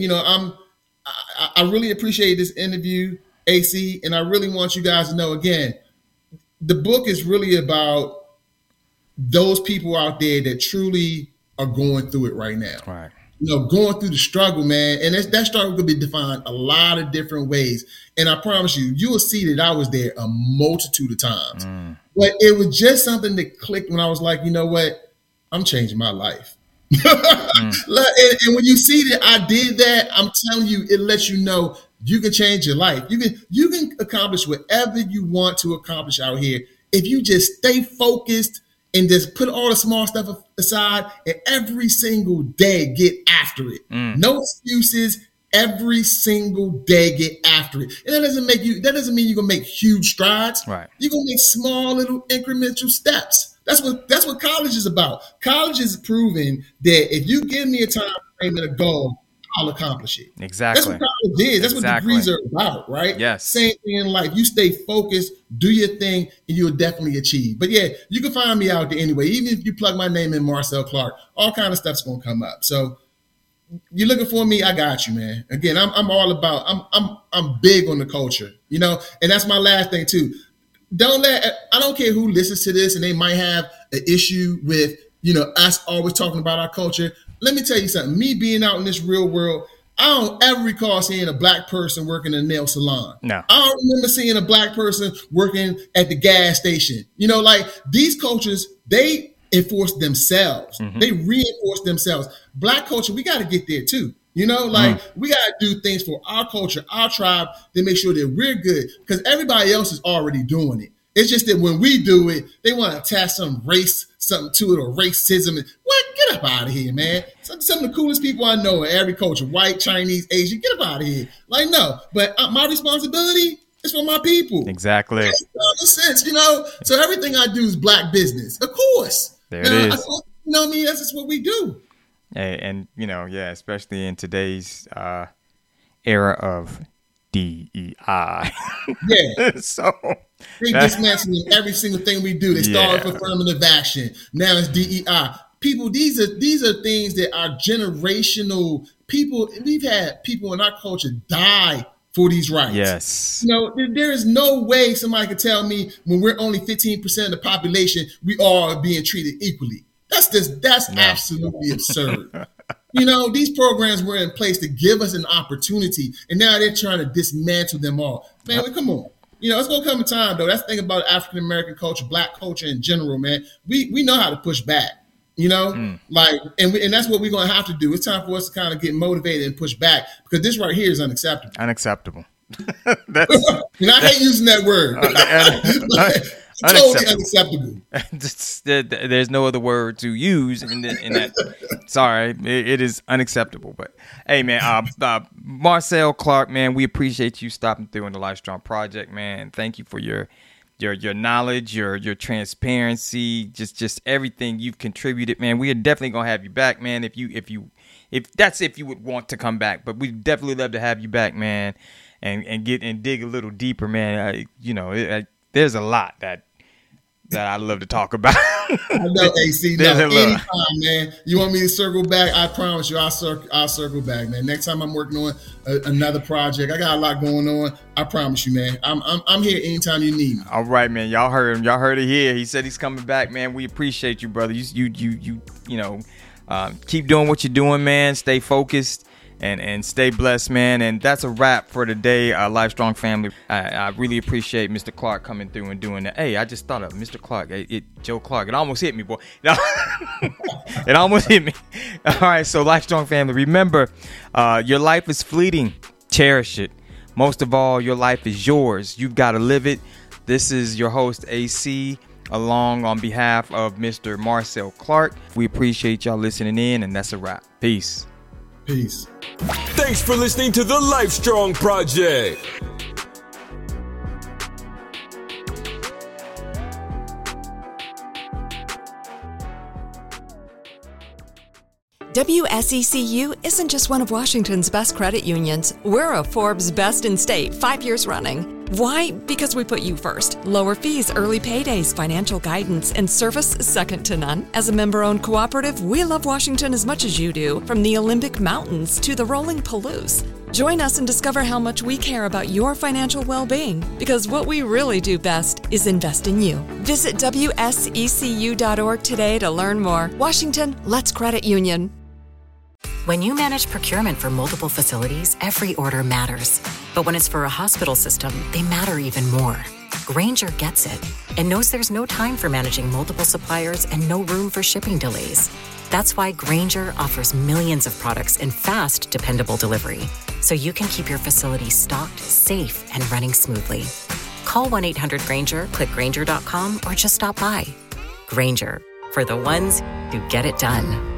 I really appreciate this interview, AC, and I really want you guys to know, again, the book is really about those people out there that truly are going through it right now. Right. Going through the struggle, man. And that struggle could be defined a lot of different ways. And I promise you will see that I was there a multitude of times. But it was just something that clicked when I was like, you know what? I'm changing my life. And when you see that I did that, I'm telling you, it lets you know you can change your life. You can accomplish whatever you want to accomplish out here if you just stay focused and just put all the small stuff aside and every single day get after it. No excuses. Every single day get after it. And that doesn't mean you're gonna make huge strides. Right. You're gonna make small little incremental steps. That's what college is about. College is proving that if you give me a time frame and a goal, I'll accomplish it. Exactly. That's what college is. That's what degrees are about, right? Yes. Same thing in life. You stay focused, do your thing, and you'll definitely achieve. But yeah, you can find me out there anyway. Even if you plug my name in, Marcel Clark, all kind of stuff's gonna come up. So you're looking for me, I got you, man. Again, I'm all about. I'm big on the culture, and that's my last thing too. I don't care who listens to this and they might have an issue with, us always talking about our culture. Let me tell you something. Me being out in this real world, I don't ever recall seeing a black person working in a nail salon. No. I don't remember seeing a black person working at the gas station. Like these cultures, they enforce themselves. Mm-hmm. They reinforce themselves. Black culture, we got to get there too. We got to do things for our culture, our tribe, to make sure that we're good, because everybody else is already doing it. It's just that when we do it, they want to attach something to it, or racism. What? Get up out of here, man. Some of the coolest people I know in every culture, white, Chinese, Asian, get up out of here. Like, no, but my responsibility is for my people. Exactly. It makes sense, So everything I do is black business. Of course. There it is. That's just what we do. And especially in today's era of DEI. Yeah. So they dismantling every single thing we do. They started with affirmative action. Now it's DEI. People, these are things that are generational. People, we've had people in our culture die for these rights. Yes. There is no way somebody could tell me when we're only 15% of the population, we all are being treated equally. That's absolutely absurd. These programs were in place to give us an opportunity, and now they're trying to dismantle them all. Man, come on. It's gonna come a time though. That's the thing about African American culture, Black culture in general, man. We know how to push back. And that's what we're gonna have to do. It's time for us to kind of get motivated and push back, because this right here is unacceptable. Unacceptable. And I hate using that word. Totally unacceptable. There's no other word to use in that. Sorry, it is unacceptable. But hey, man, Marcel Clark, man, we appreciate you stopping through in the Life Strong Project, man. Thank you for your knowledge, your transparency, just everything you've contributed, man. We are definitely gonna have you back, man. If you would want to come back, but we'd definitely love to have you back, man, and dig a little deeper, man. There's a lot that I love to talk about. I know, AC. Anytime, man. You want me to circle back? I promise you, I'll circle back, man. Next time I'm working on another project, I got a lot going on. I promise you, man. I'm here anytime you need me. All right, man. Y'all heard him. Y'all heard it here. He said he's coming back, man. We appreciate you, brother. You keep doing what you're doing, man. Stay focused. And stay blessed, man. And that's a wrap for today, Life Strong family. I really appreciate Mr. Clark coming through and doing that. Hey, I just thought of Mr. Clark, Joe Clark. It almost hit me, boy. It almost hit me. All right, so Life Strong family, remember, your life is fleeting. Cherish it. Most of all, your life is yours. You've got to live it. This is your host, AC, along on behalf of Mr. Marcel Clark. We appreciate y'all listening in, and that's a wrap. Peace. Peace. Thanks for listening to the Life Strong Project. WSECU isn't just one of Washington's best credit unions. We're a Forbes Best in State 5 years running. Why? Because we put you first. Lower fees, early paydays, financial guidance, and service second to none. As a member-owned cooperative, we love Washington as much as you do, from the Olympic Mountains to the rolling Palouse. Join us and discover how much we care about your financial well-being, because what we really do best is invest in you. Visit WSECU.org today to learn more. Washington, let's credit union. When you manage procurement for multiple facilities, every order matters. But when it's for a hospital system, they matter even more. Grainger gets it and knows there's no time for managing multiple suppliers and no room for shipping delays. That's why Grainger offers millions of products in fast, dependable delivery, so you can keep your facility stocked, safe, and running smoothly. Call 1-800-GRAINGER, click Grainger.com, or just stop by. Grainger, for the ones who get it done.